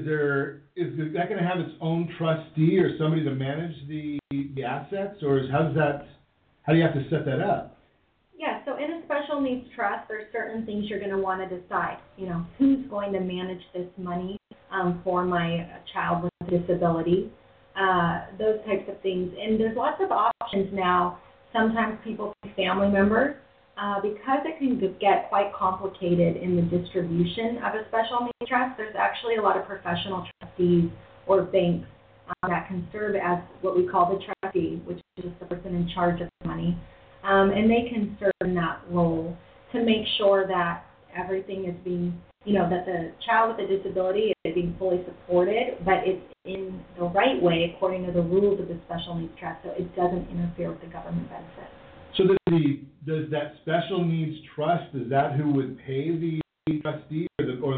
that going to have its own trustee or somebody to manage the assets, or how do you have to set that up? Yeah, so in a special needs trust, there's certain things you're going to want to decide. Who's going to manage this money for my child with a disability, those types of things. And there's lots of options now. Sometimes people pick family members because it can get quite complicated in the distribution of a special needs trust. There's actually a lot of professional trustees or banks that can serve as what we call the trustee, which is the person in charge of the money. And they can serve in that role to make sure that everything is being, that the child with a disability is being fully supported, but it's in the right way according to the rules of the special needs trust, so it doesn't interfere with the government benefits. So does that special needs trust, is that who would pay the trustee or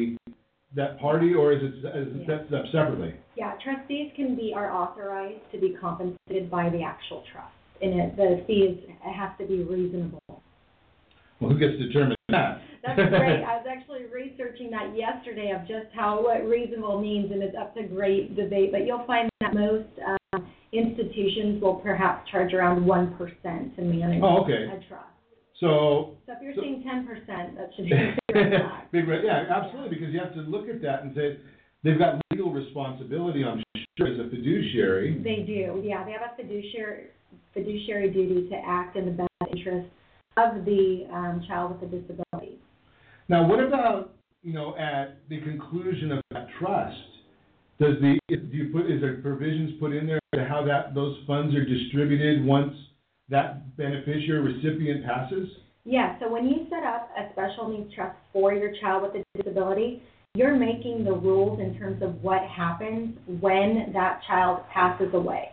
that party, or is it set up separately? Yeah, trustees are authorized to be compensated by the actual trust. And the fee has to be reasonable. Well, who gets to determine that? That's great. I was actually researching that yesterday of just what reasonable means, and it's up to great debate. But you'll find that most institutions will perhaps charge around 1% to manage a trust. So if you're seeing 10%, that should be big. Yeah, absolutely, because you have to look at that and say they've got legal responsibility, I'm sure, as a fiduciary. They do. Yeah, they have a fiduciary duty to act in the best interest of the child with a disability. Now, what about, at the conclusion of that trust, is there provisions put in there to how those funds are distributed once that beneficiary recipient passes? Yeah, so when you set up a special needs trust for your child with a disability, you're making the rules in terms of what happens when that child passes away.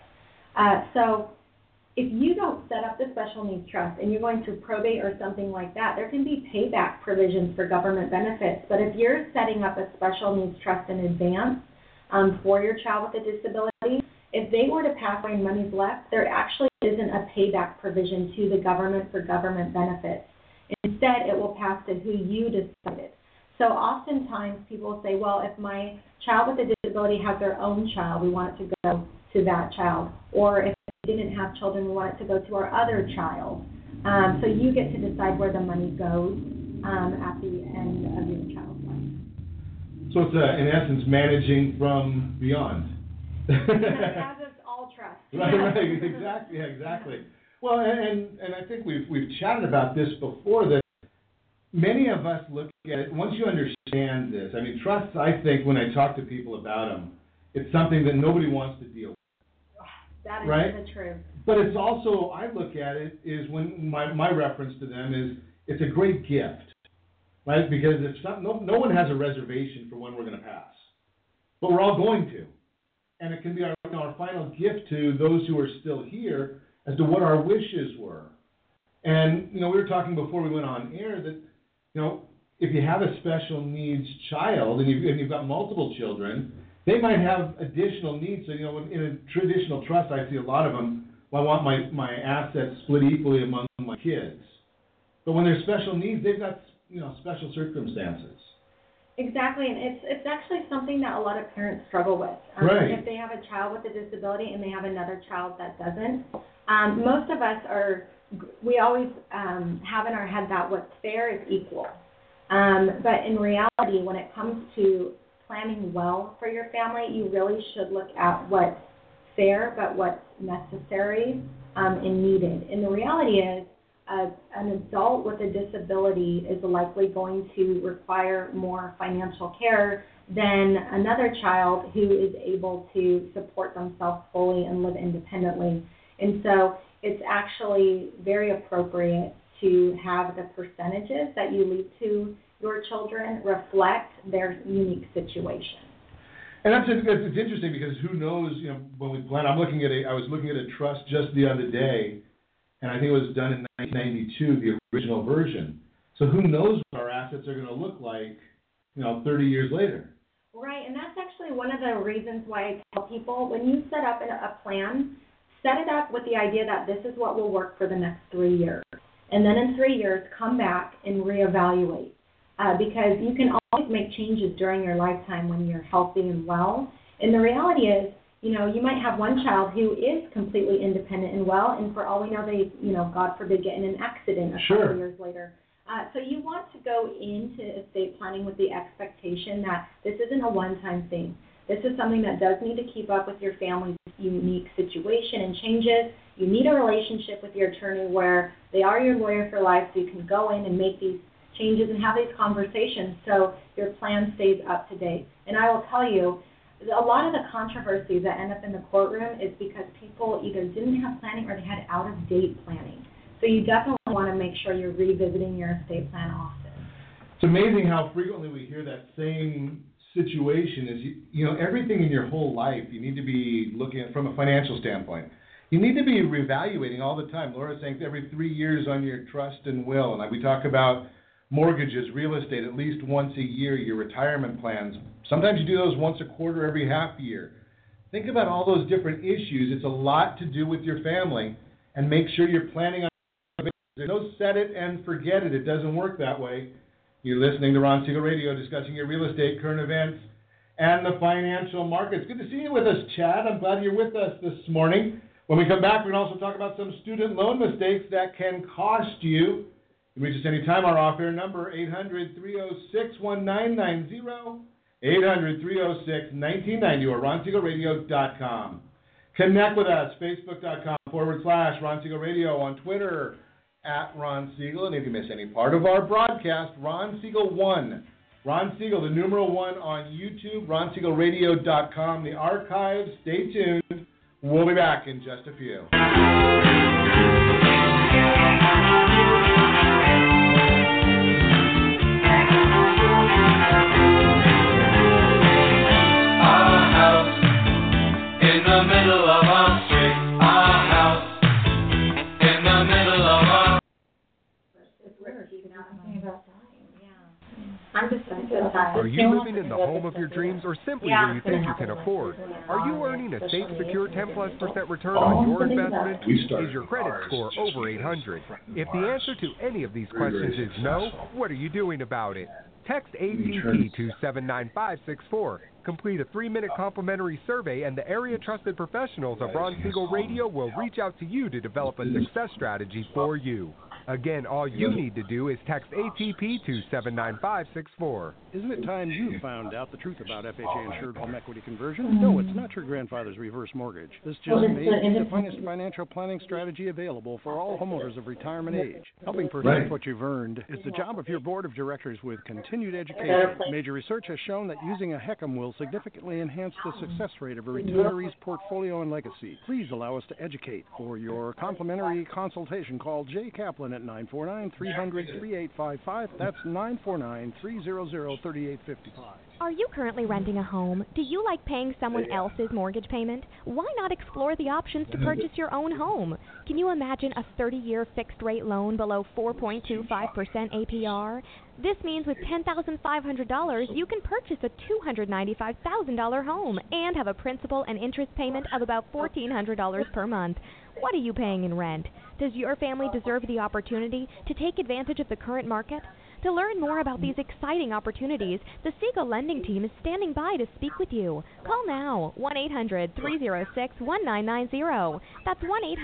So if you don't set up the special needs trust and you're going through probate or something like that, there can be payback provisions for government benefits. But if you're setting up a special needs trust in advance for your child with a disability, if they were to pass away and money's left, there actually isn't a payback provision to the government for government benefits. Instead, it will pass to who you decided. So oftentimes people say, well, if my child with a disability has their own child, we want it to go to that child. Or if we didn't have children, we want it to go to our other child. So you get to decide where the money goes at the end of your child's life. So it's, in essence, managing from beyond. As is all trust. Right, exactly, yeah, exactly. Well, and I think we've chatted about this before, that many of us look at it, once you understand this, I mean, trusts, I think, when I talk to people about them, it's something that nobody wants to deal with. That is right? the truth. But it's also, I look at it, is when my reference to them is, it's a great gift, right? Because no one has a reservation for when we're going to pass, but we're all going to. And it can be our final gift to those who are still here as to what our wishes were. And, we were talking before we went on air that, if you have a special needs child and you've got multiple children, they might have additional needs. So, in a traditional trust, I see a lot of them, well, I want my assets split equally among my kids. But when there's special needs, they've got, special circumstances. Exactly, and it's actually something that a lot of parents struggle with. Right. If they have a child with a disability and they have another child that doesn't, most of us we always have in our head that what's fair is equal. But in reality, when it comes to planning well for your family, you really should look at what's fair but what's necessary and needed. And the reality is, an adult with a disability is likely going to require more financial care than another child who is able to support themselves fully and live independently. And so it's actually very appropriate to have the percentages that you leave to your children reflect their unique situation. And it's interesting because who knows, when we plan, I was looking at a trust just the other day, and I think it was done in 1992, the original version. So who knows what our assets are going to look like, 30 years later. Right, and that's actually one of the reasons why I tell people, when you set up a plan, set it up with the idea that this is what will work for the next 3 years. And then in 3 years, come back and reevaluate. Because you can always make changes during your lifetime when you're healthy and well. And the reality is, you know, you might have one child who is completely independent and well, and for all we know, they, you know, God forbid, get in an accident a couple of years later. So you want to go into estate planning with the expectation that this isn't a one-time thing. This is something that does need to keep up with your family's unique situation and changes. You need a relationship with your attorney where they are your lawyer for life, so you can go in and make these changes and have these conversations so your plan stays up to date. And I will tell you, a lot of the controversies that end up in the courtroom is because people either didn't have planning or they had out-of-date planning. So you definitely want to make sure you're revisiting your estate plan often. It's amazing how frequently we hear that same situation is, you know, everything in your whole life you need to be looking at from a financial standpoint. You need to be reevaluating all the time. Laura's saying every 3 years on your trust and will. And like we talk about mortgages, real estate, at least once a year, your retirement plans. Sometimes you do those once a quarter, every half year. Think about all those different issues. It's a lot to do with your family, and make sure you're planning on. There's no set it and forget it. It doesn't work that way. You're listening to Ron Siegel Radio, discussing your real estate, current events, and the financial markets. Good to see you with us, Chad. I'm glad you're with us this morning. When we come back, we're going to also talk about some student loan mistakes that can cost you. You can reach us anytime. Our off-air number, 800-306-1990, 800-306-1990, or ronsiegelradio.com. Connect with us, facebook.com/Ron Siegel Radio, on Twitter, @Ron Siegel. And if you miss any part of our broadcast, Ron Siegel 1. Ron Siegel, the numeral 1 on YouTube, ronsiegelradio.com. The archives, stay tuned. We'll be back in just a few. Our house in the middle of our street. Our house in the middle of our. Are you living in the home of your dreams, or simply where you think you can afford? Are you earning a safe, secure 10+% return on your investment? Is your credit score over 800? If the answer to any of these questions is no, what are you doing about it? Text ATP to 79564. Complete a 3-minute complimentary survey, and the area trusted professionals of Ron Siegel Radio will reach out to you to develop a success strategy for you. Again, all you need to do is text ATP to 79564. Isn't it time you found out the truth about FHA-insured home equity conversion? No, it's not your grandfather's reverse mortgage. This just may be the finest financial planning strategy available for all homeowners of retirement age. Helping protect what you've earned is the job of your board of directors with continued education. Major research has shown that using a HECM will significantly enhance the success rate of a retiree's portfolio and legacy. Please allow us to educate. For your complimentary consultation, call Jay Kaplan at 949-300-3855. That's 949-300-3855. Are you currently renting a home? Do you like paying someone else's mortgage payment? Why not explore the options to purchase your own home? Can you imagine a 30-year fixed-rate loan below 4.25% APR? This means with $10,500, you can purchase a $295,000 home and have a principal and interest payment of about $1,400 per month. What are you paying in rent? Does your family deserve the opportunity to take advantage of the current market? To learn more about these exciting opportunities, the Siegel Lending Team is standing by to speak with you. Call now, 1-800-306-1990. That's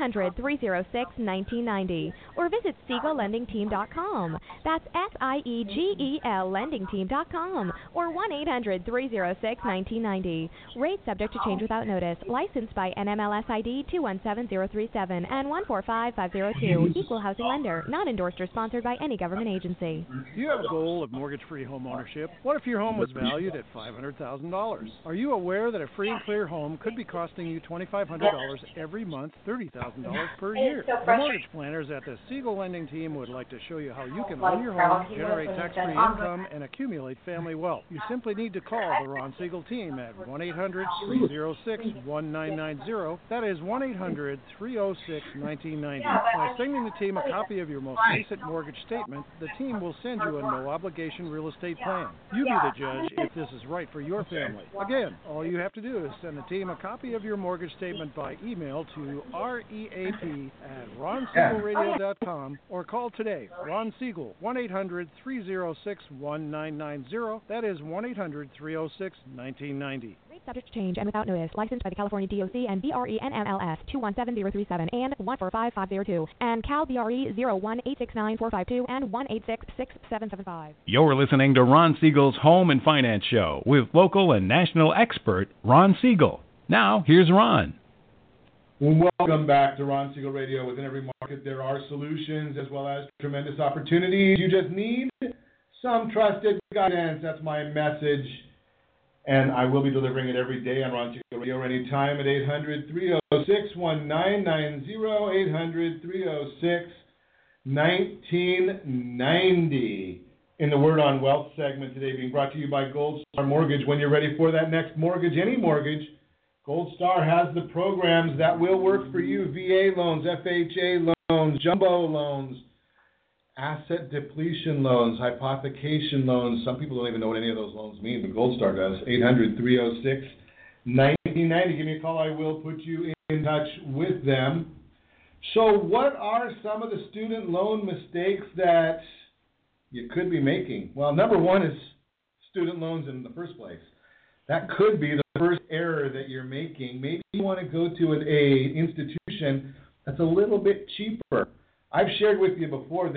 1-800-306-1990. Or visit SiegelLendingTeam.com. That's SIEGEL LendingTeam.com. Or 1-800-306-1990. Rates subject to change without notice. Licensed by NMLS ID 217037 and 145502. Equal housing lender. Not endorsed or sponsored by any government agency. Do you have a goal of mortgage-free home ownership? What if your home was valued at $500,000? Are you aware that a free and clear home could be costing you $2,500 every month, $30,000 per year? The mortgage planners at the Siegel Lending Team would like to show you how you can own your home, generate tax-free income, and accumulate family wealth. You simply need to call the Ron Siegel Team at 1-800-306-1990. That is 1-800-306-1990. By sending the team a copy of your most recent mortgage statement, the team will send you a no-obligation real estate plan. You be the judge if this is right for your family. Again, all you have to do is send the team a copy of your mortgage statement by email to reap@ronsiegelradio.com or call today. Ron Siegel, 1-800-306-1990. That is 1-800-306-1990. Rate subject to change and without notice. Licensed by the California DOC and BRE NMLS 217037 and 145502 and Cal BRE 01869452 and 1866775. You're listening to Ron Siegel's Home and Finance Show with local and national expert Ron Siegel. Now, here's Ron. Welcome back to Ron Siegel Radio. Within every market, there are solutions as well as tremendous opportunities. You just need some trusted guidance. That's my message. And I will be delivering it every day on Ron Siegel Radio anytime at 800-306-1990, 800-306-1990. In the Word on Wealth segment today being brought to you by Gold Star Mortgage. When you're ready for that next mortgage, any mortgage, Gold Star has the programs that will work for you. VA loans, FHA loans, jumbo loans, asset depletion loans, hypothecation loans. Some people don't even know what any of those loans mean, but Gold Star does. 800-306-1990. Give me a call. I will put you in touch with them. So what are some of the student loan mistakes that you could be making? Well, number one is student loans in the first place. That could be the first error that you're making. Maybe you want to go to an institution that's a little bit cheaper. I've shared with you before,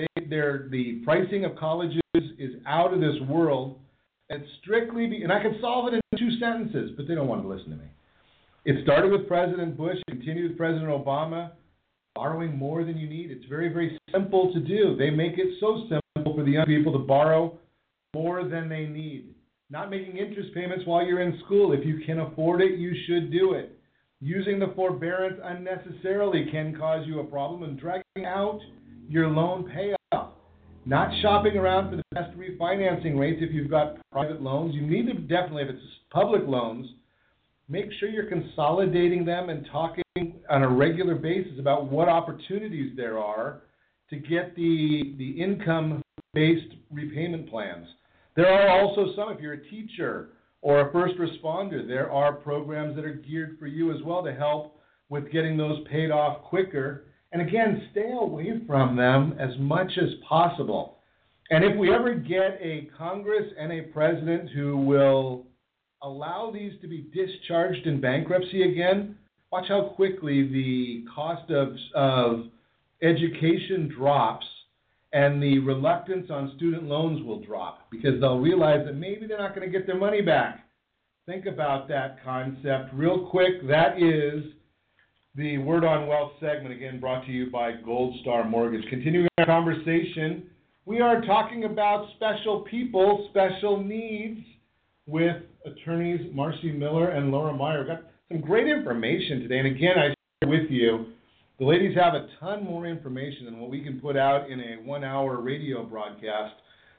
the pricing of colleges is out of this world. And strictly, and I can solve it in 2 sentences, but they don't want to listen to me. It started with President Bush, continued with President Obama, borrowing more than you need. It's very, very simple to do. They make it so simple for the young people to borrow more than they need. Not making interest payments while you're in school. If you can afford it, you should do it. Using the forbearance unnecessarily can cause you a problem and dragging out your loan payoff. Not shopping around for the best refinancing rates if you've got private loans. You need to definitely, if it's public loans, make sure you're consolidating them and talking on a regular basis about what opportunities there are to get the income-based repayment plans. There are also some, if you're a teacher or a first responder, there are programs that are geared for you as well to help with getting those paid off quicker. And again, stay away from them as much as possible. And if we ever get a Congress and a president who will allow these to be discharged in bankruptcy again, watch how quickly the cost of education drops and the reluctance on student loans will drop because they'll realize that maybe they're not going to get their money back. Think about that concept real quick. That is the Word on Wealth segment, again, brought to you by Gold Star Mortgage. Continuing our conversation, we are talking about special people, special needs with attorneys Marcy Miller and Laura Meyer. We've got some great information today. And again, I share with you, the ladies have a ton more information than what we can put out in a 1-hour radio broadcast.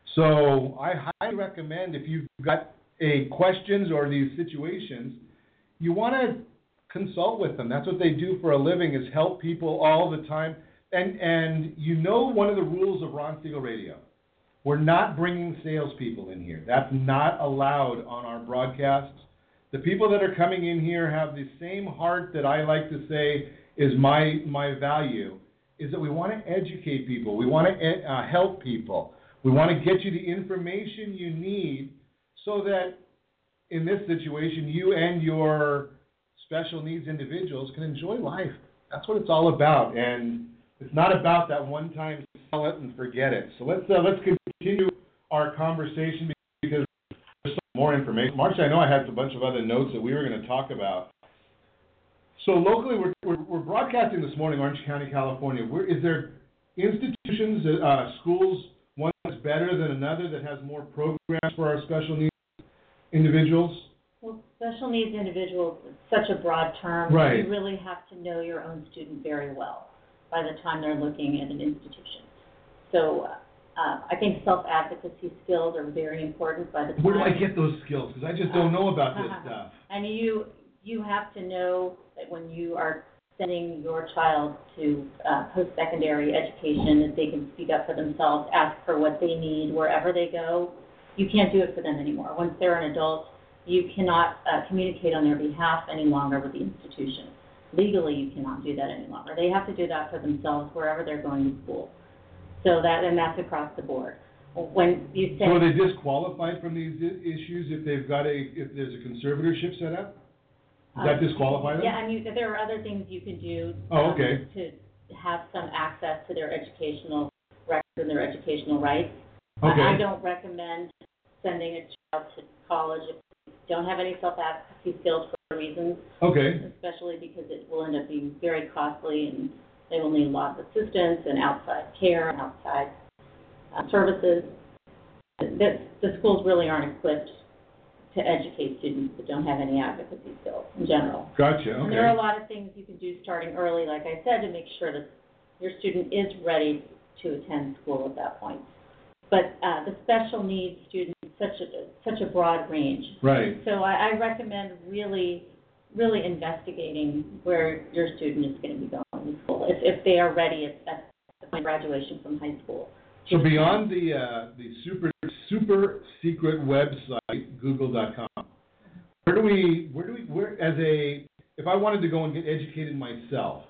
So I highly recommend if you've got questions or these situations, you want to consult with them. That's what they do for a living, is help people all the time. And you know one of the rules of Ron Siegel Radio. We're not bringing salespeople in here. That's not allowed on our broadcasts. The people that are coming in here have the same heart that I like to say is my value, is that we want to educate people. We want to help people. We want to get you the information you need so that in this situation, you and your special needs individuals can enjoy life. That's what it's all about. And it's not about that one-time sell it and forget it. So let's continue our conversation because there's some more information. Marcia, I know I had a bunch of other notes that we were going to talk about. So locally, we're broadcasting this morning, Orange County, California. Is there institutions, schools, one that's better than another that has more programs for our special needs individuals? Well, special needs individuals is such a broad term. Right. You really have to know your own student very well by the time they're looking at an institution. So I think self-advocacy skills are very important by the time. Where do I get those skills? Because I just don't know about this stuff. And you have to know that when you are sending your child to post-secondary education, that they can speak up for themselves, ask for what they need wherever they go. You can't do it for them anymore. Once they're an adult, you cannot communicate on their behalf any longer with the institution. Legally, you cannot do that any longer. They have to do that for themselves wherever they're going to school. That's across the board. When you say, so are they disqualified from these issues if there's a conservatorship set up? Does that disqualify them? Yeah, and there are other things you can do to have some access to their educational records and their educational rights. Okay. I don't recommend sending a child to college if they don't have any self-advocacy skills for reasons. Okay. Especially because it will end up being very costly and they will need a lot of assistance and outside care and outside services. The schools really aren't equipped to educate students that don't have any advocacy skills in general. Gotcha, okay. And there are a lot of things you can do starting early, like I said, to make sure that your student is ready to attend school at that point. But the special needs students, such a broad range. Right. So I recommend really investigating where your student is going to be going to school, if they are ready at the point of graduation from high school. So beyond the super secret website, Google.com, if I wanted to go and get educated myself,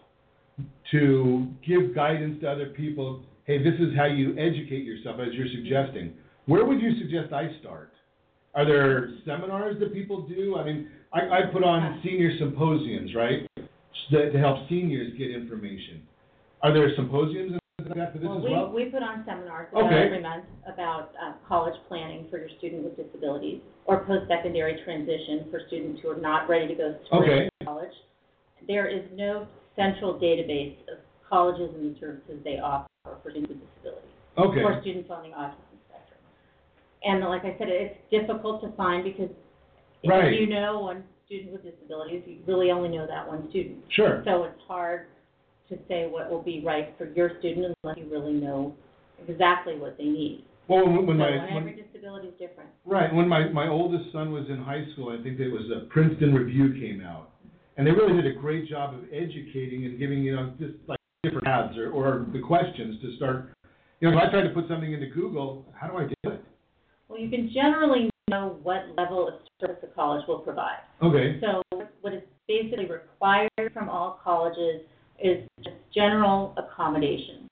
to give guidance to other people, hey, this is how you educate yourself, as you're suggesting, where would you suggest I start? Are there seminars that people do? I mean, I put on senior symposiums, right, to help seniors get information. Are there symposiums for this as well? We put on seminars every month about college planning for your student with disabilities, or post-secondary transition for students who are not ready to go to college. There is no central database of colleges and the services they offer for students with disabilities, or students on the autism spectrum. And like I said, it's difficult to find because if you know one student with disabilities, you really only know that one student. Sure. So it's hard to say what will be right for your student unless you really know exactly what they need. Well, every disability is different. Right. When my oldest son was in high school, I think it was a Princeton Review came out. And they really did a great job of educating and giving, just like different paths or the questions to start. If I tried to put something into Google, how do I do it? Well, you can generally know what level of service a college will provide. Okay. So what is basically required from all colleges is just general accommodations,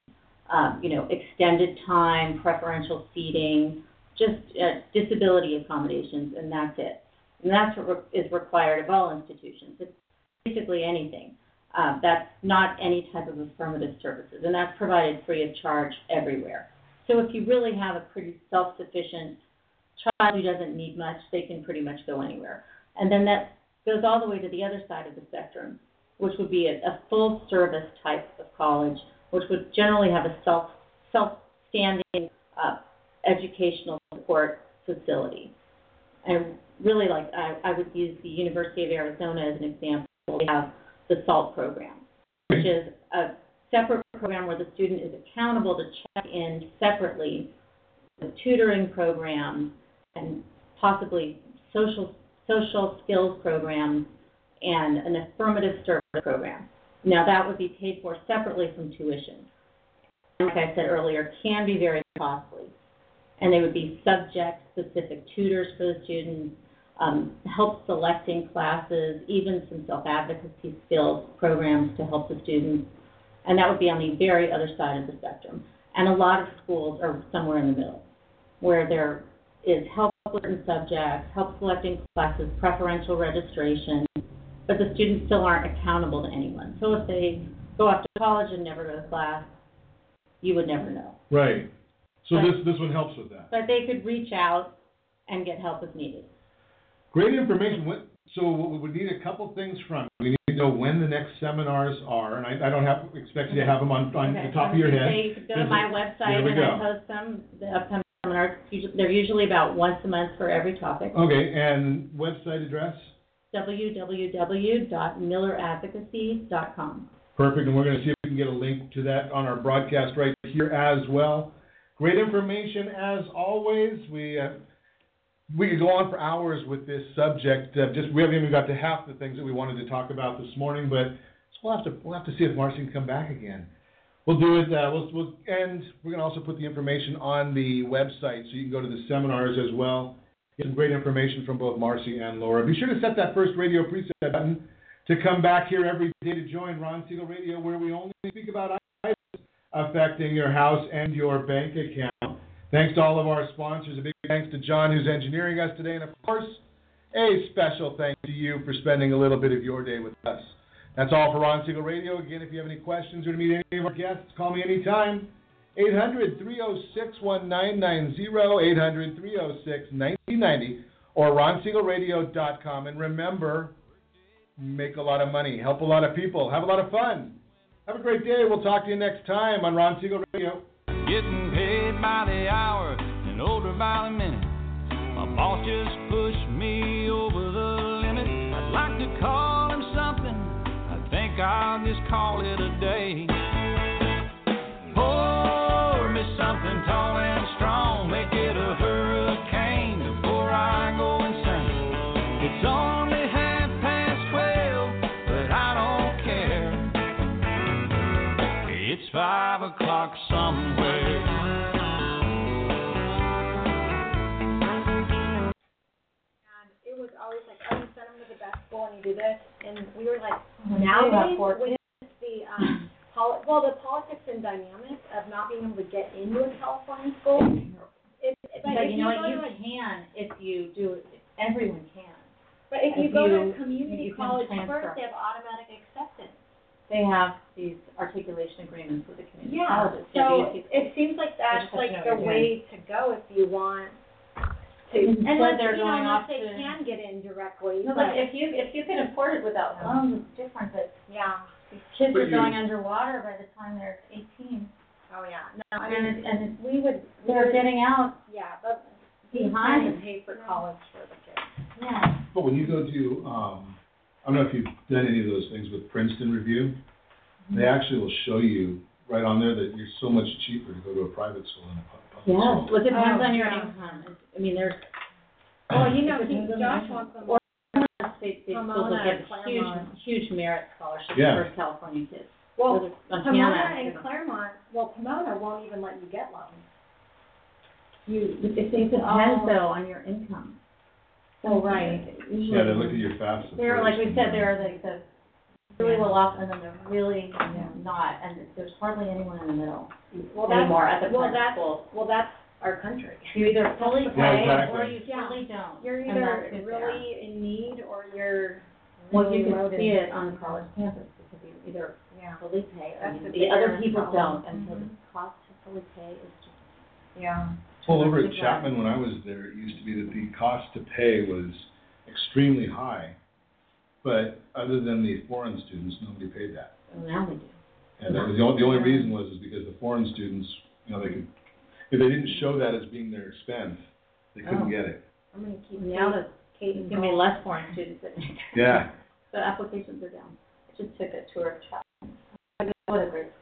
extended time, preferential seating, just disability accommodations, and that's it. And that's what is required of all institutions. It's basically anything. That's not any type of affirmative services, and that's provided free of charge everywhere. So if you really have a pretty self-sufficient child who doesn't need much, they can pretty much go anywhere. And then that goes all the way to the other side of the spectrum, which would be a full-service type of college, which would generally have a self-standing educational support facility. And really, I would use the University of Arizona as an example. They have the SALT program, which is a separate program where the student is accountable to check in separately with tutoring programs and possibly social skills programs and an affirmative service program. Now, that would be paid for separately from tuition. Like I said earlier, can be very costly. And they would be subject-specific tutors for the students, help selecting classes, even some self-advocacy skills programs to help the students. And that would be on the very other side of the spectrum. And a lot of schools are somewhere in the middle, where there is help with certain subjects, help selecting classes, preferential registration, but the students still aren't accountable to anyone. So if they go off to college and never go to class, you would never know. Right. So this one helps with that. But they could reach out and get help if needed. Great information. So we would need a couple things from you. We need to know when the next seminars are, and I don't expect you to have them on the top of your head. You can go to my website and I post them. The upcoming seminars, they're usually about once a month for every topic. Okay, and website address? www.milleradvocacy.com. Perfect, and we're going to see if we can get a link to that on our broadcast right here as well. Great information as always. We could go on for hours with this subject. We haven't even got to half the things that we wanted to talk about this morning, but it's we'll have to see if Marcy can come back again. We'll do it. And we're going to also put the information on the website so you can go to the seminars as well. Get some great information from both Marcy and Laura. Be sure to set that first radio preset button to come back here every day to join Ron Siegel Radio, where we only speak about items affecting your house and your bank account. Thanks to all of our sponsors. A big thanks to John, who's engineering us today. And, of course, a special thanks to you for spending a little bit of your day with us. That's all for Ron Siegel Radio. Again, if you have any questions or to meet any of our guests, call me anytime. 800-306-1990, 800-306-1990, or ronsiegelradio.com. And remember, make a lot of money, help a lot of people, have a lot of fun. Have a great day. We'll talk to you next time on Ron Siegel Radio. Getting paid by the hour and older by the minute. My boss just pushed me over the limit. I'd like to call him something. I think I'll just call it a day. Pour me something tall and strong. Make it a hurricane before I go insane. It's only 12:30, but I don't care. It's 5 o'clock somewhere. Was always like, oh, you sent him to the best school and you do this, and we were like, nowadays with the the politics and dynamics of not being able to get into a California school, but you know what, you can if you do it. Everyone can. But if you go to community college first, they have automatic acceptance. They have these articulation agreements with the community colleges. So it seems like that's like the way to go if you want. Unless they're going off they can get in directly. No, but if you can afford it without loans, it's different. But kids are going underwater by the time they're 18. Oh yeah. No, and they're getting out. Yeah, but behind to pay for college for the kids. Yeah. But when you go to, I don't know if you've done any of those things with Princeton Review, they actually will show you right on there that you're so much cheaper to go to a private school than a public school. Well, it depends on your income. I mean, there's. Well, Josh wants them. Or state schools will get huge merit scholarships for California kids. Well, Pomona and Claremont, Pomona won't even let you get loans. It depends though on your income. So right. Yeah, they look at your FAFSA. They're like we said, they're like the really well off, and then they're really not, and there's hardly anyone in the middle anymore at the private school. Well, that's our country. You either fully pay or you fully don't. You're either really in need or you're well, you can see it on the college campus because you either fully pay or the other people don't, and so the cost to fully pay is just Well, over at Chapman when I was there, it used to be that the cost to pay was extremely high. But other than the foreign students, nobody paid that. Well, now they do. And that was the only reason was because the foreign students, they could, if they didn't show that as being their expense, they couldn't get it. I'm going to keep now that there's going to be less foreign students that Yeah. The applications are down. I just took a tour of Chapman. What a great